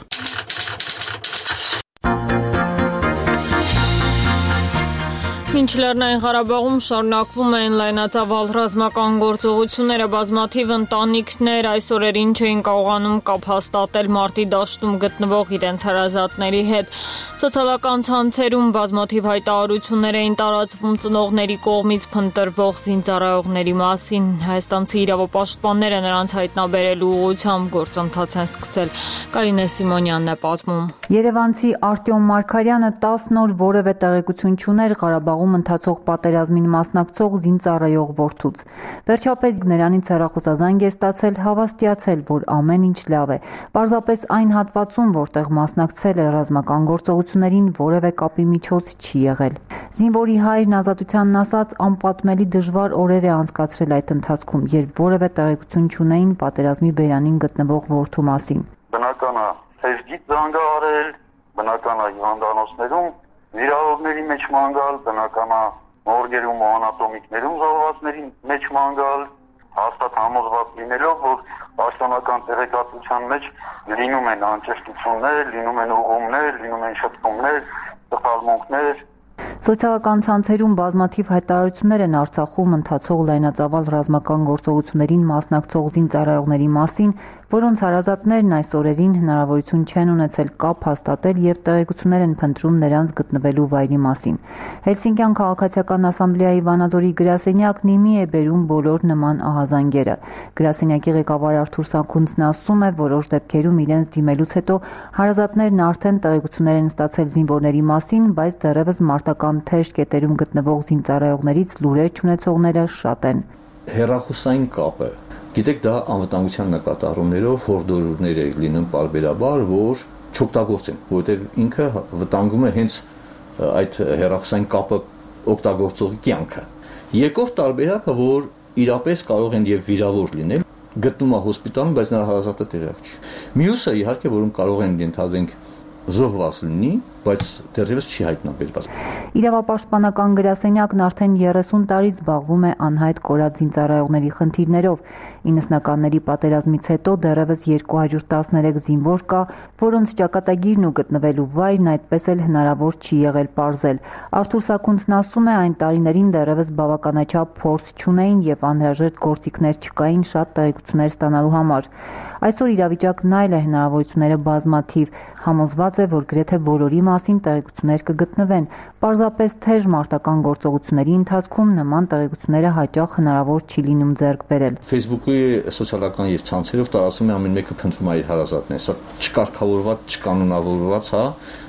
Մինչ Լեռնային Ղարաբաղում շարունակվում են լայնածավալ ռազմական գործողությունները, բազմաթիվ ընտանիքներ այս օրերին չէին կարողանում կապ հաստատել մարտի դաշտում գտնվող իրենց հարազատների հետ։ Սոցիալական ցանցերում բազմաթիվ հայտարարություններ էին տարածվում ծնողների կողմից փնտրվող զինծառայողների մասին։ Հայաստանցի իրավապաշտպանները նրանց հայտնաբերելու ուղղությամբ գործընթաց են սկսել։ Կարինե Սիմոնյանն է պատմում։ Երևանցի Արտյոմ Մարգարյանը տասն օր որևէ տեղեկություն չուներ Ղարաբաղում ընթացող պատերազմին մասնակցող զինծառայող որդուց։ Վերջապես նրանից հեռախոսազանգ է ստացել, հավաստիացել, որ ամեն ինչ լավ է։ Պարզապես այն հատվածում, որտեղ մասնակցել է ռազմական գործողություններին, որևէ կապի միջոց չի եղել։ Զինվորի հայրն Ազատությանն ասաց, անպատմելի դժվար օրեր է անցկացրել այդ ընթացքում, երբ որևէ տեղեկություն չունեին պատերազմի բերանին գտնվող որդու մասին։ Բնական է, հեշտից զանգահարել, բնական է հիվանդանոցներում վիրավորների մեջ մանգալ, բնական է մորգերում ու անատոմիկներում զոհվածների մեջ մանգալ, հաստատ համոզված լինելով, որ պաշտոնական տեղեկատվության մեջ լինում են անճշտություններ, լինում են ուղումներ, լինում են շփումներ, տխալմունքներ։ Սոցիալական ցանցերում բազմաթիվ հայտարարություններ են Արցախում ընթացող լայնածավալ ռազմական գործողություններին մասնակցող զինծառայողների մասին, որոնց հարազատներն այս օրերին հնարավորություն չեն ունեցել կապ հաստատել եւ տեղեկություններ են փնտրում նրանց գտնվելու վայրի մասին։ Հելսինկյան քաղաքացիական ասամբլեայի Վանաձորի գրասենյակն իմի է բերում բոլոր նման ահազանգերը։ Գրասենյակի ղեկավար Արթուր Սաքունցն ասում է, որոշ դեպքերում իրենց դիմելուց հետո հարազատներն արդեն տեղեկություններ են ստացել զինվորների մասին, բայց դեռևս մարտական թեժ կետերում գտնվող զինծառայողներից լուրեր չունեցողները շատ են։ Հեռախոսային կապը Գիտեք, դա անվտանգության նկատառումներով հորդորներ է լինում պարբերաբար, որ չօգտագործեն, որովհետև ինքը վտանգում է հենց այդ հեռախոսային կապը օգտագործողի կյանքը։ Երկրորդ տարբերակը, որ իրապես կարող են եւ վիրավոր լինել, գտնում է հոսպիտալում, բայց նրա հարազատը տեղյակ չի։ Մյուսը իհարկե, որում կարող են ենթադրենք զոհված լինի, բայց դեռևս չի հայտնաբերված։ Իրավապաշտպանական գրասենյակն արդեն երեսուն տարի զբաղվում է անհայտ կորած զինծառայողների խնդիրներով։ իննսնականների պատերազմից հետո դեռևս երկու հարյուր տասներեք զինվոր կա, որոնց ճակատագիրն ու գտնվելու վայրն այդպես էլ հնարավոր չի եղել պարզել։ Արթուր Սաքունցն ասում է, այն տարիներին դեռևս բավականաչափ փորձ չունեին եւ անհրաժեշտ գործիքներ չկային շատ տեղեկություններ ստանալու համար։ Այսօր իրավիճակն այլ է, հնարավորությունները բազմաթիվ, համոզված է, որ գրեթե բոլորի մասին տեղեկություններ կգտնվեն։ Պարզապես թեժ մարտական գործողությունների ընթացքում նման տեղեկությունները հաճախ հնարավոր չի լինում ձեռք բերել։ Facebook-ի սոցիալական եւ ցանցերով տարածում է ամեն մեկը փնտրում է իր հարազատներին, սա չկարգավորված, չկանոնավորված, հա,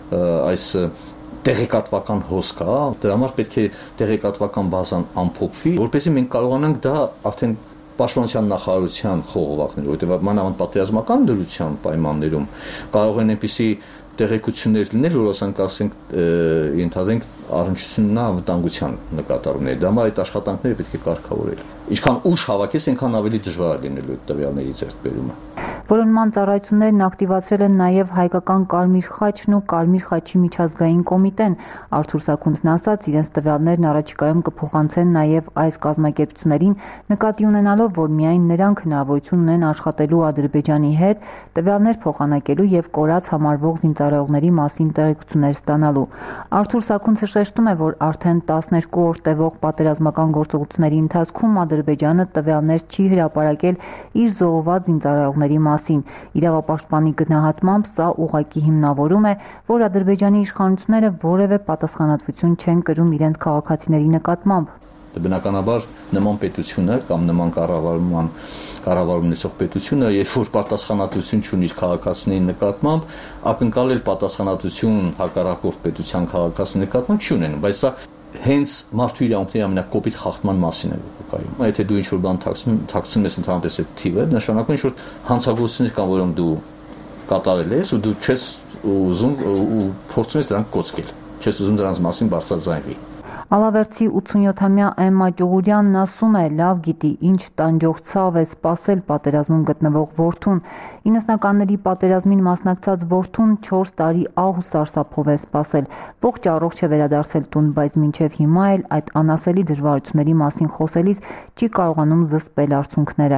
այս տեղեկատվական հոսք է, դրա համար պետք է տեղեկատվական բազան ամփոփվի, որպեսզի մենք կարողանանք դա արդեն Պաշտպանության նախարարության խողովակներ, որտեղ մանավանդ պատերազմական դրության պայմաններում կարող են այնպիսի տեղեկություններ լինել, որ ասենք ասենք ենթադրենք առնչությունն անվտանգության նկատառումների։ Դա համար այդ աշխատանքները պետք է կարգավորել։ Ինչքան ուշ հավաքես, այնքան ավելի դժվար է լինելու այդ տվյալների ձեռքբերումը։ Որոնման ծառայություններն ակտիվացրել են նաև հայկական Կարմիր խաչն ու Կարմիր խաչի միջազգային կոմիտեն։ Արթուր Սաքունցն ասաց, իրենց տվյալներն առաջիկայում կփոխանցեն նաև այս կազմակերպություններին, նկատի ունենալով, որ միայն նրանք հնարավորություն ունեն աշխատելու Ադրբեջանի հետ, տվյալներ փոխանակելու եւ կորած համարվող զինծառայողների մասին տեղեկություններ ստանալու։ Արթուր Սաքունցը շեշտում է, որ արդեն տասներկու օր տևող պատերազմական գործողությունների ընթացքում Ադրբեջանը տվյալներ չի հրապարակել իր զոհված զինծառայողների մասին։ Իրավապաշտպանի գնահատմամբ սա ուղղակի հիմնավորում է, որ Ադրբեջանի իշխանությունները որևէ պատասխանատվություն չեն կրում իրենց քաղաքացիների նկատմամբ։ Բնականաբար նման պետությունը կամ նման կառավարման կառավարում ունեցող պետությունը, երբ որ պատասխանատվություն չունի իր քաղաքացիների նկատմամբ, ակնկալել պատասխանատվություն հակառակորդ պետության քաղաքացիների նկատմամբ չի ունենում, բայց սա հենց մարդու իրավունքների ամենակոպիտ խախտման մասին է կայում։ Եթե դու ինչ-որ բան թաքցնում ես ընդհանրապես այդ թիվը, նշանակում է ինչ-որ հանցագործություններ կան, որոնք դու կատարել ես ու դու չես ուզում ու փորձում ես դրանք կոծկել, չես ուզում դրանց մասին բարձրաձայնվի։ Ալավերցի ութսունյոթամյա Էմմա Ջուղուրյանն ասում է, լավ գիտի, ինչ տանջող ցավ է սпасել պատերազմում գտնվող որդուն։ իննսնականների պատերազմին մասնակցած որդուն չորս տարի ահ ու սարսափով է սпасել։ Ողջ առողջ է վերադարձել տուն, բայց մինչև հիմա էլ այդ անասելի դժվարությունների մասին խոսելիս չի կարողանում զսպել արցունքները։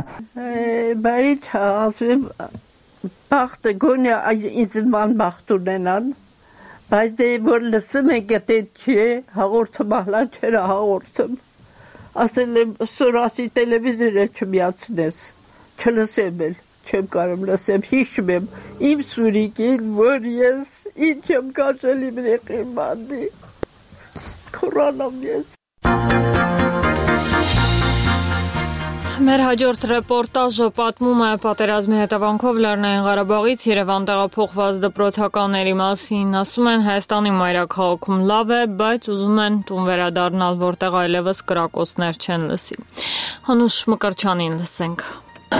Բայց ասեմ, բախտը գոնե ինձ ման բախտ ունենան, Բայց դե որ լսում եք, եթե չի հաղորդում ահլան չեր հաղորդում։ Ասել եմ սորասի տելևիզորը չմիացնես, չլսեմ էլ, չեմ կարում լսեմ, հիշում եմ իմ Սուրիկին, որ ես ինչ եմ կաշել իմ ռեխին բանդի, կորանամ ես։ Մեր հաջորդ ռեպորտաժը պատմում է պատերազմի հետևանքով Լեռնային Ղարաբաղից Երևան տեղափոխված դպրոցականների մասին։ Ասում են Հայաստանի մայրաքաղաքում լավ է, բայց ուզում են տուն վերադառնալ, որտեղ այլևս կրակոցներ չեն լսի։ Հանուշ Մկրչյանին լսենք։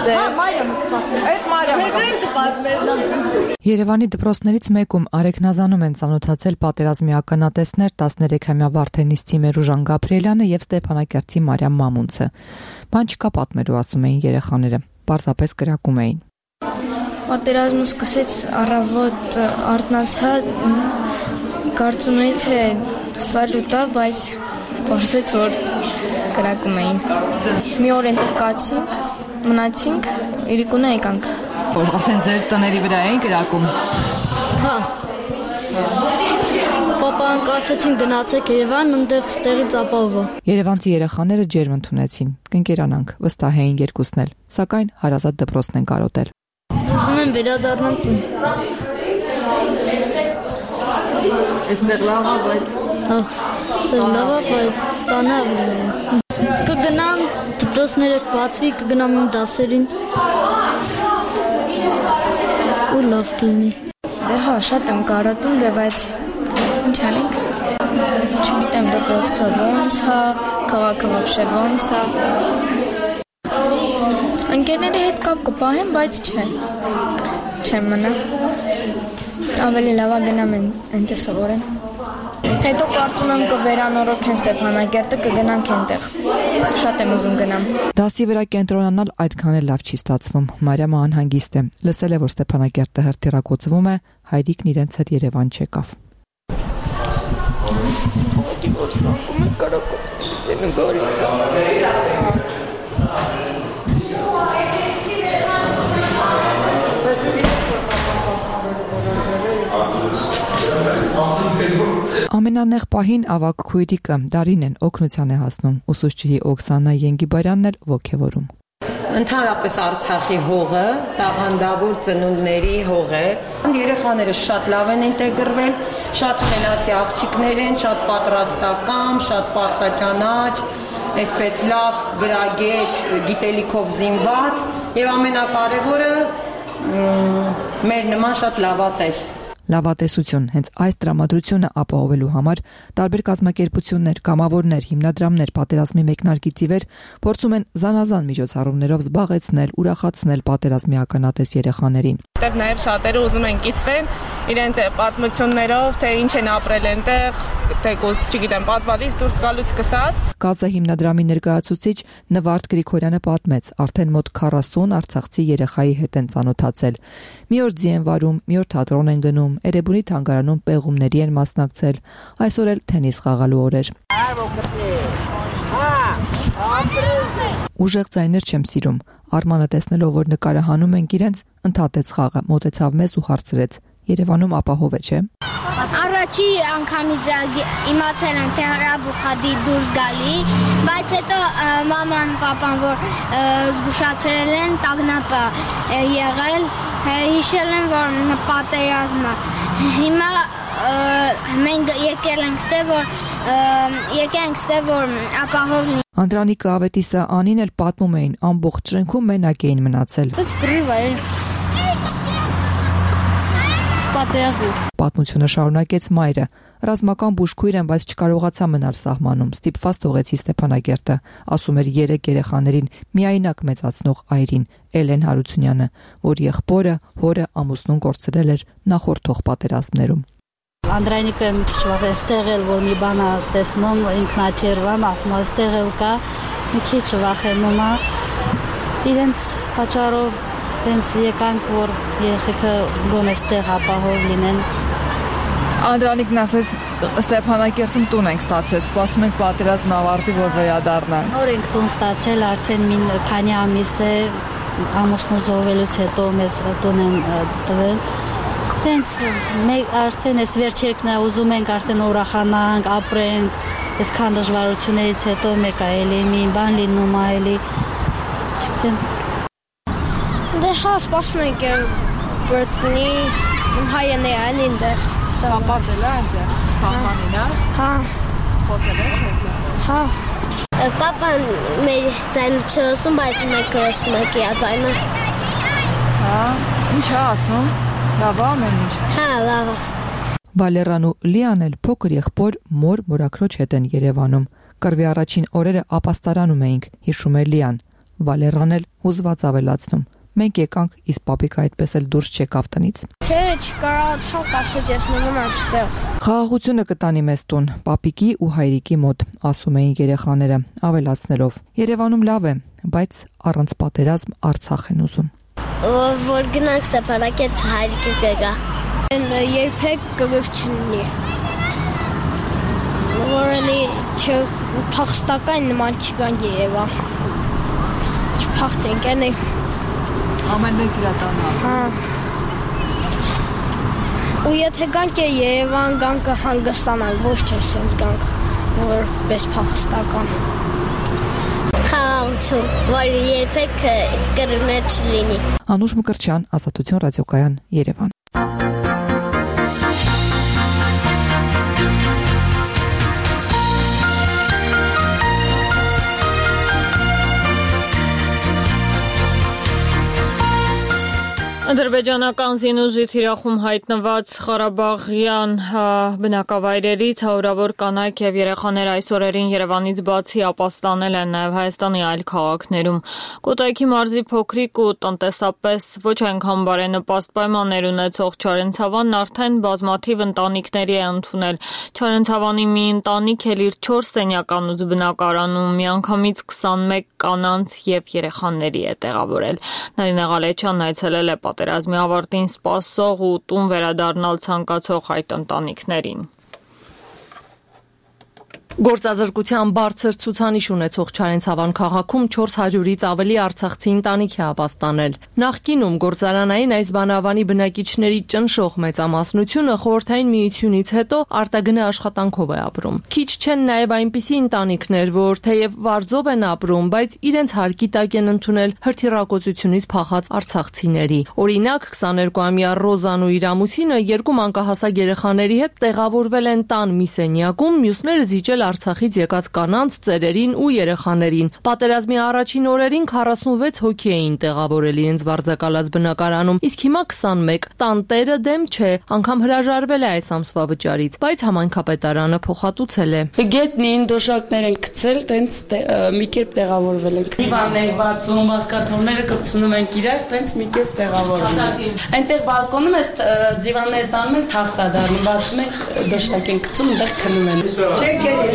Երևանի դպրոցներից մեկում Արեգ Նազանում են ծանոթացել պատերազմի ականատեսներ տասներեքամյա Վարդենիս Թիմերուժան Գաբրիելյանը եւ Ստեփանակերտի Մարիամ Մամունցը։ Բան չկա պատմելու, ասում էին երեխաները, պարզապես կրակում էին։ Պատերազմը սկսեց առավոտ արթնացա, կարծում էի թե սալյուտա, բայց պարզվեց որ կրակում էին։ Մի օր այնտեղ կացինք, մնացինք, իրիկունը եկանք։ Որ արդեն ձեր տների վրա էին կրակում։ Հա։ Պապանք ասացին գնացեք Երևան, ընդեղ ստեղից ապահովը։ Երևանցի երեխաները ջերմ ընդունեցին, կընկերանանք, վստահ էին երկուսն էլ, սակայն հարազատ դպրոցն են կարոտել։ Ուզում եմ վերադառնամ տուն։ Այստեղ լավ է, բայց հա, այստեղ լավ է, բայց տանը կգնամ դպրոցները կբացվի, կգնամ իմ դասերին ու լավ կլինի։ Դե հա, շատ եմ կարոտում, դե բայց ինչ անենք։ Չգիտեմ դպրոցը ոնց է, քաղաքը вообще ոնց է։ Ընկերների հետ կապ կպահեմ, բայց չէ։ Չեմ մնա։ Ավելի լավ է գնամ այնտեղ սովորեմ։ Հետո կարծում եմ կվերանորոգեն Ստեփանակերտը, կգնանք այնտեղ։ Շատ եմ ուզում գնամ։ Դասի վրա կենտրոնանալ այդքան էլ լավ չի ստացվում։ Մարիամը անհանգիստ է։ Լսել է, որ Ստեփանակերտը հրթիռակոծվում է, հայրիկն իրենց հետ Երևան չեկավ։ Ամենանեղ պահին ավագ քույրիկը Դարին են օգնության է հասնում, ուսուցչուհի Օքսանա Ենգիբարյանն էլ ոգևորում։ Ընդհանրապես Արցախի հողը տաղանդավոր ծնունդների հող է։ Երեխաները շատ լավ են ինտեգրվել, շատ խելացի աղջիկներ են, շատ պատրաստական, շատ պարտաճանաչ, այսպես լավ գրագետ, գիտելիքով զինված եւ ամենակարևորը մեր նման շատ լավատես։ Լավատեսություն, հենց այս տրամադրությունը ապահովելու համար տարբեր կազմակերպություններ, կամավորներ, հիմնադրամներ պատերազմի մեկնարկից ի վեր փորձում են զանազան միջոցառումներով զբաղեցնել, ուրախացնել պատերազմի ականատես երեխաներին։ Այդտեղ նաև շատերը ուզում են կիսվեն իրենց պատմություններով, թե ինչ են ապրել այնտեղ, թեկուզ, չգիտեմ, պատվալից դուրս գալուց սկսած։ Կազը հիմնադրամի ներկայացուցիչ Նվարդ Գրիգորյանը պատմեց, արդեն մոտ քառասուն արցախցի երեխայի հետ են ծանոթացել։ Մի օր ձի են վարում, մի օր թատրոն են գնում, Էրեբունի թանգարանում պեղումների են մասնակցել, այսօր էլ թենիս խաղալու օր էր։ Ուժեղ ձայներ չեմ սիրում։ Արմանը տեսնելով, որ նկարը հանում ենք իրենց, ընդհատեց խաղը, մոտեցավ մեզ ու հարցրեց. Երևանում ապահով է, չէ՞։ Առաջի անգամից իմացել եմ, թե հրաբուխադի դուրս գալի, բայց հետո մաման, պապան, որ զգուշացրել են, տագնապ եղել, հիշել են, որ պատերազմը։ Հիմա մենք եկել ենք ստեղ, որ եկենք ստեղ, որ ապահով լինի։ Անդրանիկը, Ավետիսը, Անին էլ պատմում էին, ամբողջ շենքում մենակ էին մնացել։ Դες կռիվ է։ Պատմությունը շարունակեց մայրը։ Ռազմական բուժքույր եմ, բայց չկարողացա մնալ սահմանում։ Ստիպված թողեցի Ստեփանակերտը, ասում էր երեք երեխաներին միայնակ մեծացնող այրին Էլեն Հարությունյանը, որ եղբորը, հորը ամուսնուն կորցրել էր նախորդող պատերազմներում։ Անդրանիկը մի քիչ վաղ էստեղ էլ որ մի բան ա տեսնում, ինքնաթիռվան, ասում է էստեղ էլ կա, մի քիչ վախենում է։ Իրենց պատճառով Տենց եկանք, որ երեխեքը գոնե ստեղ ապահով լինեն։ Անդրանիկն ասեց, Ստեփանակերտում տուն ենք ստացել, սպասում ենք պատերազմն ավարտի, որ վերադառնանք։ Նոր ենք տուն ստացել, արդեն մի քանի ամիս է, ամուսնու զոհվելուց հետո մեզ տուն են տվել։ Տենց մեկ արդեն էս վերջերքն է ուզում ենք արդեն ուրախանանք, ապրենք, այսքան դժվարություններից հետո մեկ է էլի մի բան լինում է էլի։ Չգիտեմ։ Դե հա, սպասում ենք բրծնի հայերն են այնտեղ։ Ապատել է այնտեղ, սահմանին է։ Հա։ Խոսել ես հետո։ Հա։ Պապան մեր ձայնը չլսում, բայց մենք լսում ենք իր ձայնը։ Հա, ինչ է ասում։ Լավ է ամեն ինչ։ Հա, լավ է։ Վալերան ու Լիան էլ փոքր եղբոր մոր մորաքրոջ հետ են Երևանում։ Կռվի առաջին օրերը ապաստարանում էինք, հիշում է Լիան։ Վալերան էլ հուզված ավելացնում. Մենք եկանք, իսկ պապիկը այդպես էլ դուրս չեկավ տնից։ Չէ, չկարողացա կասել, ես մնում եմ այստեղ։ Խաղաղությունը կտանի մեզ տուն, պապիկի ու հայրիկի մոտ, ասում էին երեխաները, ավելացնելով. Երևանում լավ է, բայց առանց պատերազմ Արցախ են ուզում։ Որ գնանք Ստեփանակերտ, հայրիկը կգա։ Երբեք կգով չլինի։ Որ էլի փախստական նման չգան Երևան։ Չփախչենք, էլի։ Ամեն մեկ իր տանը։ Հա։ Ու եթե գանք Երևան, գանք հանգստանալ, ոչ թե սենց գանք, որպես փախստական։ Խաղաղություն, որ երբեք կռվներ չլինի։ Անուշ Մկրտչյան, Ազատություն ռադիոկայան, Երևան։ Ադրբեջանական զինուժի թիրախում հայտնված Ղարաբաղյան բնակավայրերից հարյուրավոր կանայք եւ երեխաներ այս օրերին Երևանից բացի ապաստանել են նաեւ Հայաստանի այլ քաղաքներում։ Կոտայքի մարզի փոքրիկ ու տնտեսապես ոչ այնքան բարենպաստ պայմաններ ունեցող Չարենցավանն արդեն բազմաթիվ ընտանիքների է ընդունել։ Չարենցավանի մի ընտանիք էլ իր չորս սենյականուց բնակարանում միանգամից քսանմեկ կանանց եւ երեխաների է տեղավորել։ Նարինե Ղալեչյանն այցելել է պատերազմի ավարտին սպասող ու տուն վերադառնալ ցանկացող այդ ընտանիքներին։ Գործազրկության բարձր ցուցանիշ ունեցող Չարենցավան քաղաքում չորս հարյուրից ավելի արցախցի ընտանիք է ապաստանել։ Նախկինում գործարանային այս բանավանի բնակիչների ճնշող մեծամասնությունը խորհրդային միությունից հետո արտագնա աշխատանքով է ապրում։ Քիչ չեն նաև այնպիսի ընտանիքներ, որ թեև վարձով են ապրում, բայց իրենց հարկի տակ են ընդունել հրթիռակոծությունից փախած արցախցիների։ Օրինակ, քսաներկուամյա Ռոզան ու իր ամուսինը երկու մանկահասակ երեխաների հետ տեղավորվել են տան մի սենյակում, մյուսները զիջել Արցախից եկած կանանց, ծերերին ու երեխաներին։ Պատերազմի առաջին օրերին քառասունվեց հոգի էին տեղավորել իրենց վարձակալած բնակարանում, իսկ հիմա քսանմեկ։ Տանտերը դեմ չէ, անգամ հրաժարվել է այս ամսվա վճարից, բայց համայնքապետարանը փոխհատուցել է։ Գետնին դոշակներ են գցել, տենց մի կերպ տեղավորվել են։ Դիվաններ բացում, բազկաթոռները կպցնում ենք իրար, տենց մի կերպ տեղավորվում են։ Այնտեղ բալկոնում էս դիվանները տանում են թախտա դառնում, բացում ենք դոշակ են գցում, այնտեղ քնում են։ Չեք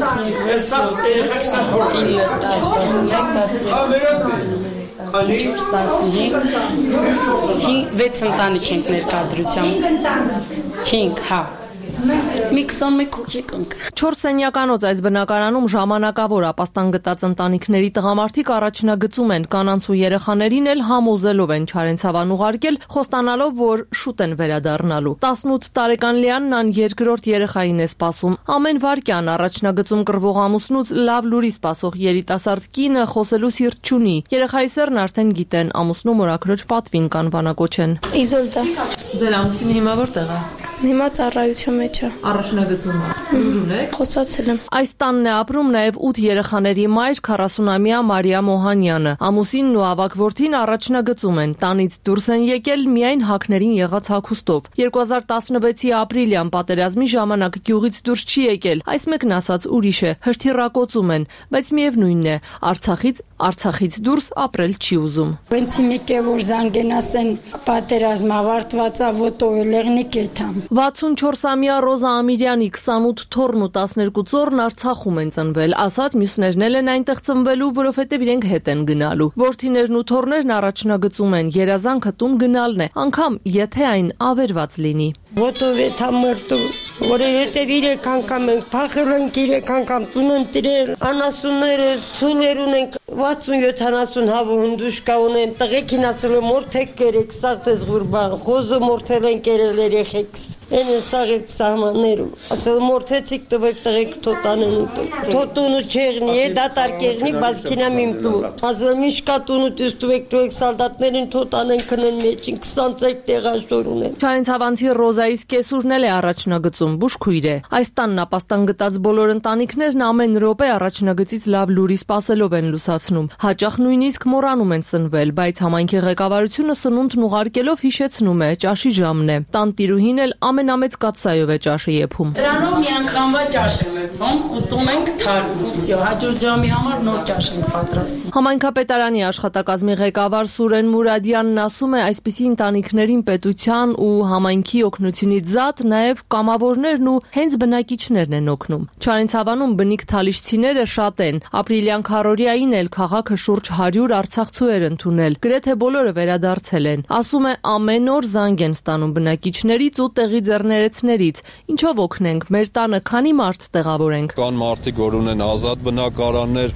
վեց ընտանիք ենք ներկայադրությամբ հինգ հա մի քսանմեկ հոգի կանք։ Չորս սենյականոց այս բնակարանում ժամանակավոր ապաստան գտած ընտանիքների տղամարդիկ առաջնագծում են կանանց ու երեխաներին էլ համոզելով են Չարենցավան ուղարկել, խոստանալով, որ շուտ են վերադառնալու։ տասնութ տարեկան Լիանն երկրորդ երեխային է սպասում։ Ամեն վայրկյան առաջնագծում կռվող ամուսնուց լավ լուրի սպասող երիտասարդ կինը խոսելու սիրտ չունի։ Երեխայի սերն արդեն գիտեն, ամուսնու մորաքրոջ պատվին կանվանակոչեն։ Իզոլդա։ Ձեր ամուսինը հիմա որտեղ է։ Հիմա ծառայության մեջ է։ Առաջնագծում է։ Ուր ունեք։ Խոսացել եմ։ Այս տանն է ապրում նաև ութ երեխաների մայր քառասունամյա Մարիա Մոհանյանը։ Ամուսինն ու ավագ որդին առաջնագծում են։ Տանից դուրս են եկել միայն հագներին եղած հագուստով։ երկու հազար տասնվեցի ապրիլյան պատերազմի ժամանակ գյուղից դուրս չի եկել։ Այս մեկն ասած ուրիշ է, հրթիռակոծում են, բայց միևնույնն է, Արցախից Արցախից դուրս ապրել չի ուզում։ Վենցի մեկը որ զանգեն ասեն պատերազմ ավարտված է ոտոյ լեղնիկ էթամ։ վաթսունչորսամյա Ռոզա Ամիրյանի քսանութ թոռն ու տասներկու ծոռն Արցախում են ծնվել, ասած մյուսներն էլ են այնտեղ ծնվելու, որովհետև իրենք հետ են գնալու։ Որդիներն ու թոռներն առաջնագծում են, երազանքը տուն գնալն է, անգամ եթե այն ավերված լինի։ Ոտով էթամ մրտու Որովհետև երեք անգամ ենք փախել ենք, երեք անգամ տուն ընտրել, անասունները, ցուլեր ունենք, վաթսուն յոթանասուն հավը հնդուշկա ունեն, տղեկին ասել եմ մորթեք կերեք, սաղթես գուրբան, խոզը մորթել են կերել երեխեքս, են են սաղեք սահմաններում, ասել մորթեցիք տվեք տղեք թոտանեն ուտել, թոտունը չեղնի է, դատար կեղնի, բազքինամ իմ տուն, ասել միշկա տունը տուստուվեք տուեք սալդատներին թոտանեն կնեն մեջին, քսան ծերք տեղաշոր ունեն։ Չարենցավանցի Ռոզայիս կեսուրն էլ է առաջնագծում, բուժքույր է։ Այս տանն ապաստան գտած բոլոր ընտանիքներն ամեն րոպե առաջնագծից լավ լուրի սպասելով են լուսացնում։ Հաճախ նույնիսկ մոռանում են սնվել, բայց համայնքի ղեկավարությունը սնունդն ուղարկելով հիշեցնում է, ճաշի ժամն է։ Տան տիրուհին էլ ամենամեծ կաթսայով է ճաշը եփում։ Դրանով մի անգամվա ճաշ եմ եփում, ուտում ենք թարմ, ու վсё, հաջորդ ժամի համար նոր ճաշ ենք պատրաստում։ Համայնքապետարանի աշխատակազմի ղեկավար Սուրեն Մուրադյանն ասում է, այսպիսի ընտանիքներին պետության ու համայնքի օգնությունից զատ նաև կամավորներն ու հենց բնակիչներն են օգնում։ Չարենցավանում բնիկ թալիշցիները շատ են։ Ապրիլյան քառօրյային էլ քաղաքը շուրջ հարյուր արցախցուեր ընդունել։ Գրեթե բոլորը վերադարձել են։ Ասում է, ամեն օր զանգ են ստանում բնակիչներից ու տեղի ձեռներեցներից։ Ինչով օգնենք, մեր տանը քանի մարդ տեղավորենք։ Կան մարդիկ, որ ունեն ազատ բնակարաններ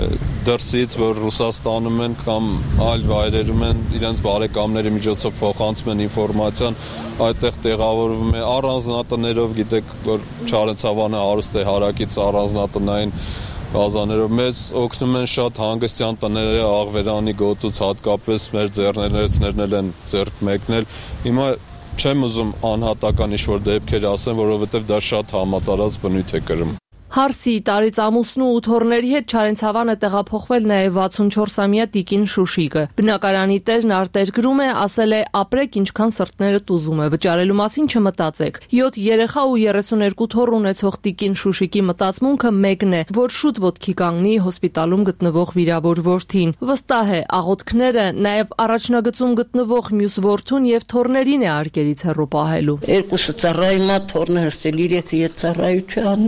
դրսից, որ Ռուսաստանում են կամ այլ վայրերում են, իրենց բարեկամների միջոցով փոխանցում են ինֆորմացիան, այդտեղ տեղավորվում է առանձնատներով, գիտեք, որ Չարենցավանը հարուստ է հարակից առանձնատնային բազաներով, մեզ օգնում են շատ հանգստյան տները, Աղվերանի գոտուց հատկապես մեր ձեռներեցներն են ձեռք մեկնել։ Հիմա չեմ ուզում անհատական ինչ-որ դեպքեր ասեմ, որովհետև դա շատ համատարած բնույթ է կրում։ Հարսի, տարից ամուսնու ու թոռների հետ Չարենցավանը տեղափոխվել նաև վաթսունչորսամյա տիկին Շուշիկը։ Բնակարանի տերն արտերկրում է, ասել է, ապրեք ինչքան սրտներդ ուզում է, վճարելու մասին չմտածեք։ յոթ երեխա ու երեսուներկու թոռ ունեցող տիկին Շուշիկի մտածմունքը մեկն է, որ շուտ ոտքի կանգնի հոսպիտալում գտնվող վիրավոր որդին։ Վստահ է, աղոթքները նաև առաջնագծում գտնվող մյուս որդուն եւ թոռներին է արկերից հեռու պահելու։ Երկուսը ծառայում է, թոռներս էլ երեքը ետ ծառայության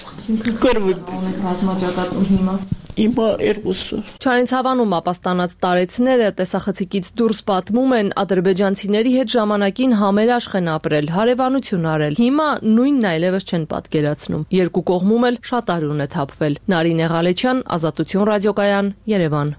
Ունեք ռազմաճակատում հիմա։ Հիմա երկուսը։ Չարենցավանում ապաստանած տարեցները տեսախցիկից դուրս պատմում են ադրբեջանցիների հետ ժամանակին համերաշխ են ապրել, հարևանություն արել։ Հիմա նույնն այլևս չեն պատկերացնում։ Երկու կողմում էլ շատ արյուն է թափվել։ Նարինե Ղալեչյան, Ազատություն ռադիոկայան, Երևան։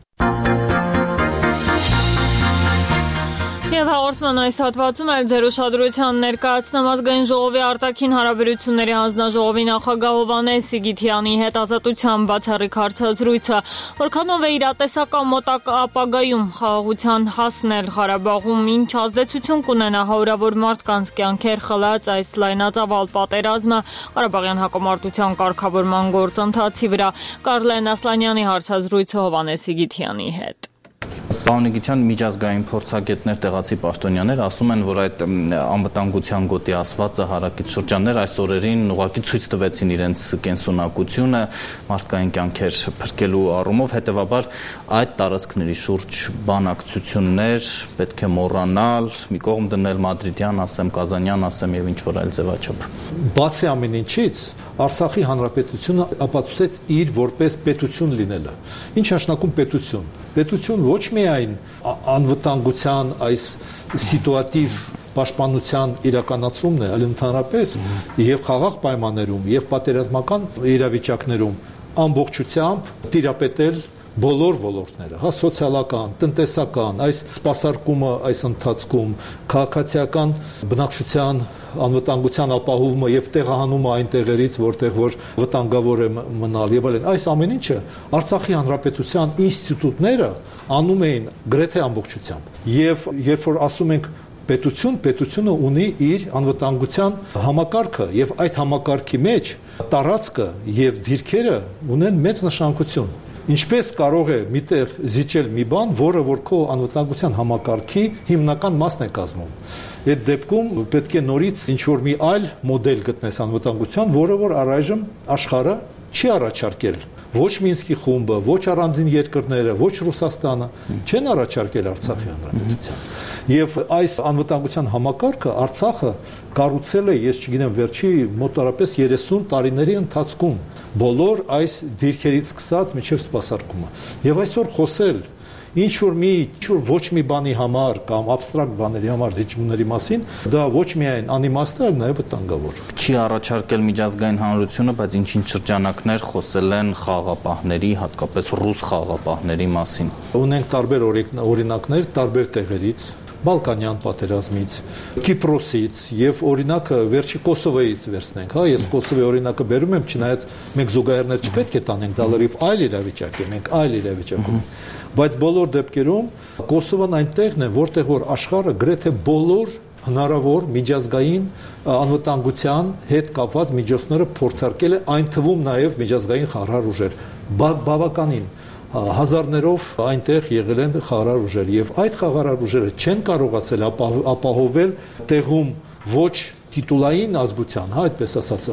Եվ հաղորդման այս հատվածում էլ ձեր ուշադրության ներկայացնեմ Ազգային ժողովի արտաքին հարաբերությունների հանձնաժողովի նախագահ Հովհաննես Սիգիթյանի հետ Ազատության բացառիկ հարցազրույցը, որքանով է իրատեսական մոտակա ապագայում խաղաղության հասնել Ղարաբաղում, ինչ ազդեցություն կունենա հարյուրավոր մարդկանց կյանքեր խլած այս լայնածավալ պատերազմը Ղարաբաղյան հակամարտության կարգավորման գործընթացի վրա։ Կարլեն Ասլանյանի հարցազրույցը Հովհաննես Սիգիթյանի հետ։ Պարոնիկության միջազգային փորձագետներ, տեղացի պաշտոնյաներ ասում են, որ այդ անվտանգության գոտի ասվածը հարակից շրջաններ այս օրերին ուղղակի ցույց տվեցին իրենց կենսունակությունը մարդկային կյանքեր փրկելու առումով, հետևաբար այդ տարածքների շուրջ բանակցություններ պետք է մոռանալ, մի կողմ դնել մադրիդյան, ասեմ, կազանյան, ասեմ եւ ինչ որ այլ ձևաչափ։ Բացի ամեն ինչից, Արցախի հանրապետությունը ապացուցեց իր որպես պետություն լինելը։ Ինչ նշանակում պետություն։ Պետություն ոչ միայն անվտանգության այս սիտուատիվ պաշտպանության իրականացումն է, այլ ընդհանրապես եւ խաղաղ պայմաններում, եւ պատերազմական իրավիճակներում ամբողջությամբ տիրապետել բոլոր ոլորտները, հա, սոցիալական, տնտեսական, այս սպասարկումը այս ընթացքում, քաղաքացիական բնակչության անվտանգության ապահովումը եւ տեղահանումը այն տեղերից, որտեղ որ վտանգավոր է մնալ եւ այլն, այս ամեն ինչը Արցախի հանրապետության ինստիտուտները անում էին գրեթե ամբողջությամբ։ Եվ երբ որ ասում ենք պետություն, պետությունը ունի իր անվտանգության համակարգը եւ այդ համակարգի մեջ տարածքը եւ դիրքերը ունեն մեծ նշանակություն։ Ինչպես կարող է միտեղ զիջել մի բան, որը որ քո անվտանգության համակարգի հիմնական մասն է կազմում։ Այդ դեպքում պետք է նորից ինչ-որ մի այլ մոդել գտնես անվտանգության, որը որ առայժմ աշխարհը չի առաջարկել։ Ոչ Մինսկի խումբը, ոչ առանձին երկրները, ոչ Ռուսաստանը չեն առաջարկել Արցախի հանրապետության։ Եվ այս անվտանգության համակարգը Արցախը կառուցել է, ես չգիտեմ, վերջի մոտավորապես երեսուն տարիների ընթացքում բոլոր այս դիրքերից սկսած մինչև սպասարկումը։ Եվ այսօր խոսել ինչ որ մի ինչ որ ոչ մի բանի համար կամ абստրակտ բաների համար զիջումների մասին, դա ոչ միայն անիմաստ է, այլ նաև վտանգավոր։ Չի առաջարկել միջազգային հանրությունը, բայց ինչ-ինչ շրջանակներ խոսել են խաղաղապահների, հատկապես ռուս խաղաղապահների մասին։ Ունենք տարբեր օրինակներ տարբեր տեղերից, Բալկանյան պատերազմից, Կիպրոսից եւ օրինակը վերջի Կոսովոյից վերցնենք, հա, ես Կոսովոյի օրինակը բերում եմ, չնայած մենք զուգահեռներ չպետք է տանենք, դա լրիվ այլ իրավիճակ է, մենք այլ իրավիճակում ենք, բայց բոլոր դեպքերում Կոսովոն այնտեղն է, որտեղ որ աշխարհը գրեթե բոլոր հնարավոր միջազգային անվտանգության հետ կապված միջոցները փորձարկել է, այն թվում նաև միջազգային խաղաղ ուժեր, բավականին հազարներով այնտեղ եղել են խաղաղ ուժեր եւ այդ խաղաղ ուժերը չեն կարողացել ապահովել տեղում ոչ տիտուլային ազգության, հա, այդպես ասած,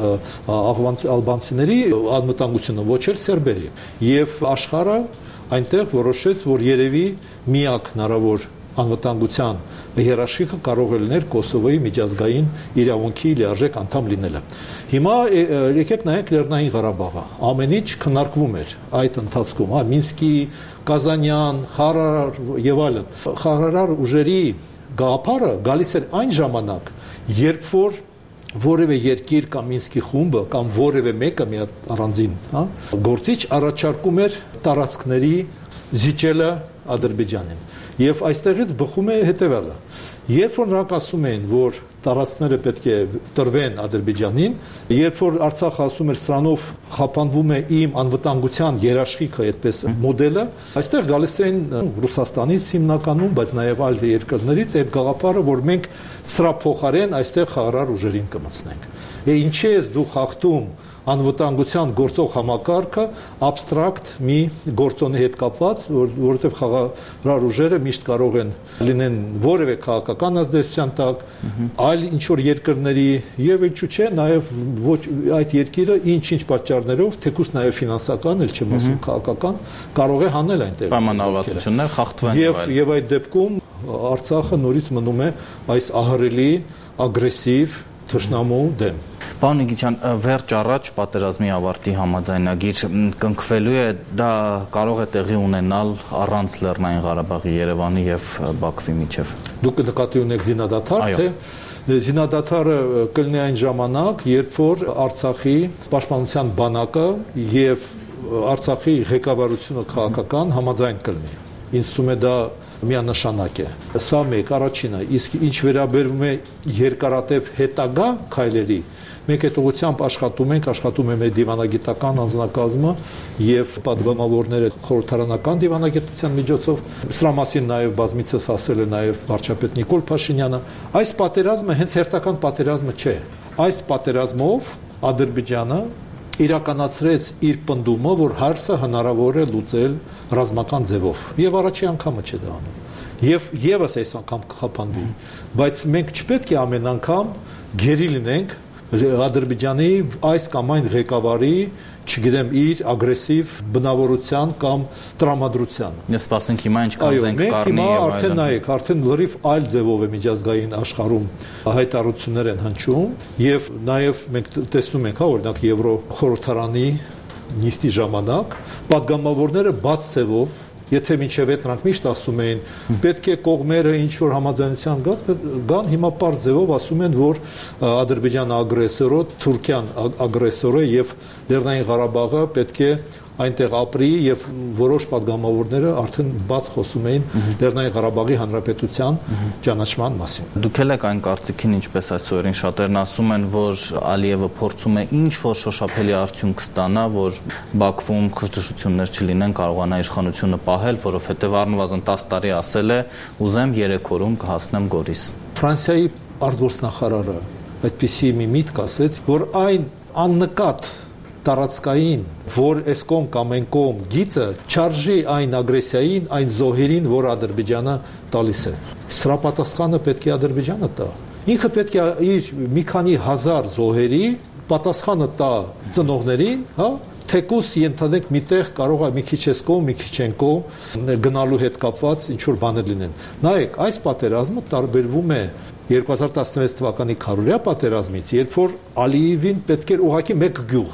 ալբանցիների անվտանգությունը, ոչ էլ սերբերի եւ աշխարհը այնտեղ որոշեց, որ երևի միակ հնարավոր անվտանգության երաշխիքը կարող է լինել Կոսովոյի միջազգային իրավունքի լիարժեք անդամ լինելը։ Հիմա եկեք նայենք Լեռնային Ղարաբաղը։ Ամեն ինչ քննարկվում էր այդ ընթացքում, հա, Մինսկի, Կազանյան, Խարար եւ այլն։ Խաղաղ ուժերի գաղափարը գալիս էր այն ժամանակ, երբ որ որևէ երկիր կամ Մինսկի խումբը կամ որևէ մեկը մի առանձին, հա, գործիչ առաջարկում էր տարածքների զիջելը Ադրբեջանին։ Եվ այստեղից բխում է հետևյալը. երբ որ նրանք ասում էին, որ տարածքները պետք է տրվեն Ադրբեջանին, երբ որ Արցախը ասում էր սրանով խափանվում է իմ անվտանգության երաշխիքը, այդպես մոդելը, այստեղ գալիս էին Ռուսաստանից հիմնականում, բայց նաև այլ երկրներից այդ գաղափարը, որ մենք սրա փոխարեն այստեղ խաղաղ ուժերին կմտցնենք։ Ինչի ես դու խախտում անվտանգության գործող համակարգը абստրակտ մի գործոնի հետ կապված, որովհետև խաղաղ ուժերը միշտ կարող են լինեն որևէ քաղաքական ազդեցության տակ, այլ ինչ որ երկրների եւ ինչու՞ չէ, նաեւ ոչ այդ երկիրը ինչ-ինչ պատճառներով, թեկուզ նաեւ ֆինանսական, էլ չեմ ասում քաղաքական, կարող է հանել այնտեղ պայմանավորվածություններ խախտվեն եւ եւ այդ դեպքում Արցախը նորից մնում է այս ահռելի ագրեսիվ թշնամու դեմ։ Պարոն Նիգիչյան, վերջ առաջ պատերազմի ավարտի համաձայնագիր կնքվելու է, դա կարող է տեղի ունենալ առանց Լեռնային Ղարաբաղի, Երևանի եւ Բաքվի միջև։ Դուք նկատի ունեք զինադադար, թե զինադադարը կլինի այն ժամանակ, երբ որ Արցախի պաշտպանության բանակը եւ Արցախի ղեկավարությունը քաղաքական համաձայն կլինի։ Ինձ թվում է դա միանշանակ է։ Սա մեկ առաջինը, իսկ ինչ վերաբերվում է երկարատև հետագա քայլերի, մենք այդ ուղղությամբ աշխատում ենք, աշխատում է մեր դիվանագիտական անձնակազմը եւ պատգամավորները խորհրդարանական դիվանագիտության միջոցով։ Սրա մասին նաեւ բազմիցս ասել է նաեւ վարչապետ Նիկոլ Փաշինյանը։ Այս պատերազմը հենց հերթական պատերազմը չէ։ Այս պատերազմով Ադրբեջանը իրականացրեց իր պնդումը, որ հարցը հնարավոր է լուծել ռազմական ձևով։ Եվ առաջի անգամը չէ դա անում։ Եվ եւս այս անգամ կխափանվի, բայց մենք չպետք է ամեն անգամ գերի լինենք Ադրբեջանի այս կամ այն ղեկավարի, չգիտեմ, իր ագրեսիվ բնավորության կամ տրամադրության։ Ես սպասենք հիմա ինչ կանզենք կառնի եւ այլն։ Արդեն նայեք, արդեն լրիվ այլ ձևով է միջազգային աշխարհում հայտարարություններ են հնչում եւ նաեւ մենք տեսնում ենք, հա, օրինակ Եվրո խորհրդարանի նիստի ժամանակ պատգամավորները բաց ձևով, եթե մինչև այդ նրանք միշտ ասում էին, պետք է կողմերը ինչ որ համաձայնության գան, հիմա պարզ ձևով ասում են, որ Ադրբեջանը ագրեսոր է, Թուրքիան ագրեսոր է եւ Լեռնային Ղարաբաղը պետք է այնտեղ ապրի եւ որոշ պատգամավորները արդեն բաց խոսում էին Լեռնային Ղարաբաղի հանրապետության ճանաչման մասին։ Դուք եք այն կարծիքին, ինչպես այսօրին շատերն ասում են, որ Ալիևը փորձում է ինչ որ շոշափելի արդյունք ստանա, որ Բաքվում խժդժություններ չլինեն, կարողանա իշխանությունը պահել, որովհետեւ առնվազն տասը տարի ասել է, ուզեմ երեք օրում կհասնեմ Գորիս։ Ֆրանսիայի արտգործնախարարը այդպիսի մի միտք ասեց, որ այն աննկատ տարածքային, որ այս կողմ կամ այն կողմ գիծը չարժի այն ագրեսիային, այն զոհերին, որ Ադրբեջանը տալիս է։ Սրա պատասխանը պետք է Ադրբեջանը տա։ Ինքը պետք է իր մի քանի հազար զոհերի պատասխանը տա ծնողներին, հա, թեկուս ենթադրենք միտեղ կարող է մի քիչ էս կողմ, մի քիչ այն կողմ գնալու հետ կապված ինչ որ բաներ լինեն։ Նայեք, այս պատերազմը տարբերվում է երկու հազար տասնվեց թվականի քարորիա պատերազմից, երբ որ Ալիևին պետք էր ուղղակի մեկ գյուղ,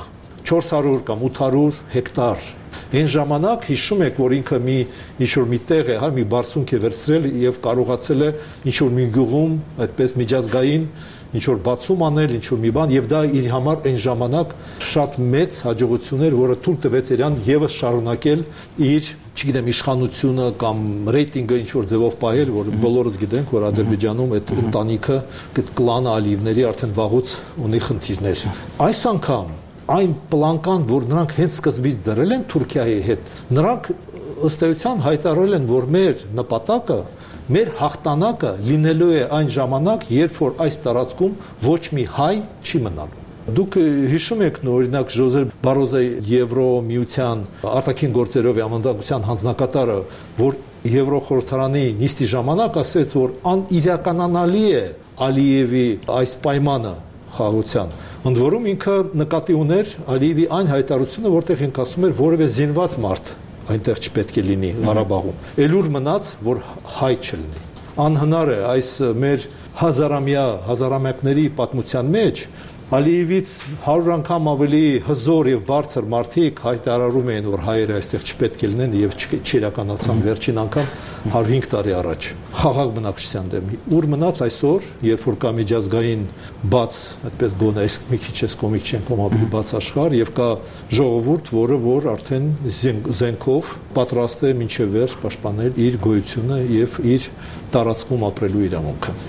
չորս հարյուր կամ ութ հարյուր հեկտար։ Այն ժամանակ հիշում եք, որ ինքը մի ինչ-որ մի տեղ է, հա, մի բարձունք է վերցրել եւ կարողացել է ինչ-որ մի գյուղում այդպես միջազգային ինչ-որ բացում անել, ինչ-որ մի բան, եւ դա իր համար այն ժամանակ շատ մեծ հաջողություն էր, որը թույլ տվեց իրան եւս շարունակել իր, չգիտեմ, իշխանությունը կամ ռեյտինգը ինչ-որ ձևով պահել, որ բոլորս գիտենք, որ Ադրբեջանում այդ ընտանիքը, այդ կլանը Ալիևների արդեն վաղուց ունի խնդիրներ։ Այս անգամ այն պլանկան, որ նրանք հենց սկզբից դրել են Թուրքիայի հետ, նրանք ըստ էության հայտարարել են, որ մեր նպատակը, մեր հաղթանակը լինելու է այն ժամանակ, երբ որ այս տարածքում ոչ մի հայ չի մնալու։ Դուք հիշում եք, օրինակ Ժոզեփ Բարոզայի Եվրոմիության արտաքին գործերով համանդրության հանձնակատարը, որ Եվրոխորհրդարանի նիստի ժամանակ ասեց, որ անիրականանալի է Ալիևի այս պայմանը խաղաղության։ Ընդ որում ինքը նկատի ուներ Ալիևի այն հայտարարությունը, որտեղ ինքը ասում էր, որևէ զինված մարդ այնտեղ չպետք է լինի Ղարաբաղում։ Էլուր մնաց, որ հայ չլինի։ Անհնար է այս մեր հազարամյա հազարամյակների պատմության մեջ Ալիևից հարյուր անգամ ավելի հզոր եւ բարձր մարդիկ հայտարարում էին, որ հայերը այստեղ չպետք է լինեն եւ չիրականացան վերջին անգամ հարյուր հինգ տարի առաջ խաղաղ բնակչության դեմ։ Ուր մնաց այսօր, երբ որ կա միջազգային բաց, այդպես գոնե այս մի քիչ էս կոմիկ չեն կոմ ավելի բաց աշխարհ եւ կա ժողովուրդ, որը որ արդեն զենքով պատրաստ է մինչեւ վերջ պաշտպանել իր գոյությունը եւ իր տարածքում ապրելու իրավունքը։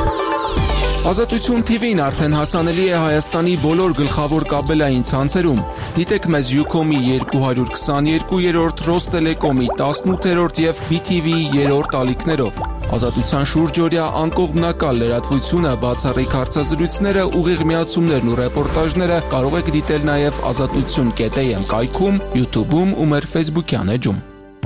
Ազատություն Թի Վին արդեն հասանելի է Հայաստանի բոլոր գլխավոր կաբելային ցանցերում։ Դիտեք մեզ Յուքոմի երկու հարյուր քսաներկու, Ռոստելեկոմի տասնութ եւ Բի Թի Վիի երրորդ ալիքներով։ Ազատության շուրջօրյա անկողմնակալ լրատվությունը, բացառիկ հարցազրույցները, ուղիղ միացումներն ու ռեպորտաժները կարող եք դիտել նաև ազատություն կետ էյ էմ կայքում, YouTube-ում ու մեր Facebook-յան էջում։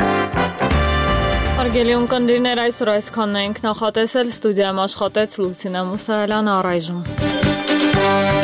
Հարգելի ունկնդիրներ, այսօր այսքանն ենք նախատեսել, ստուդիայում աշխատեց Լուսինե Մուսայելյանը, առայժմ։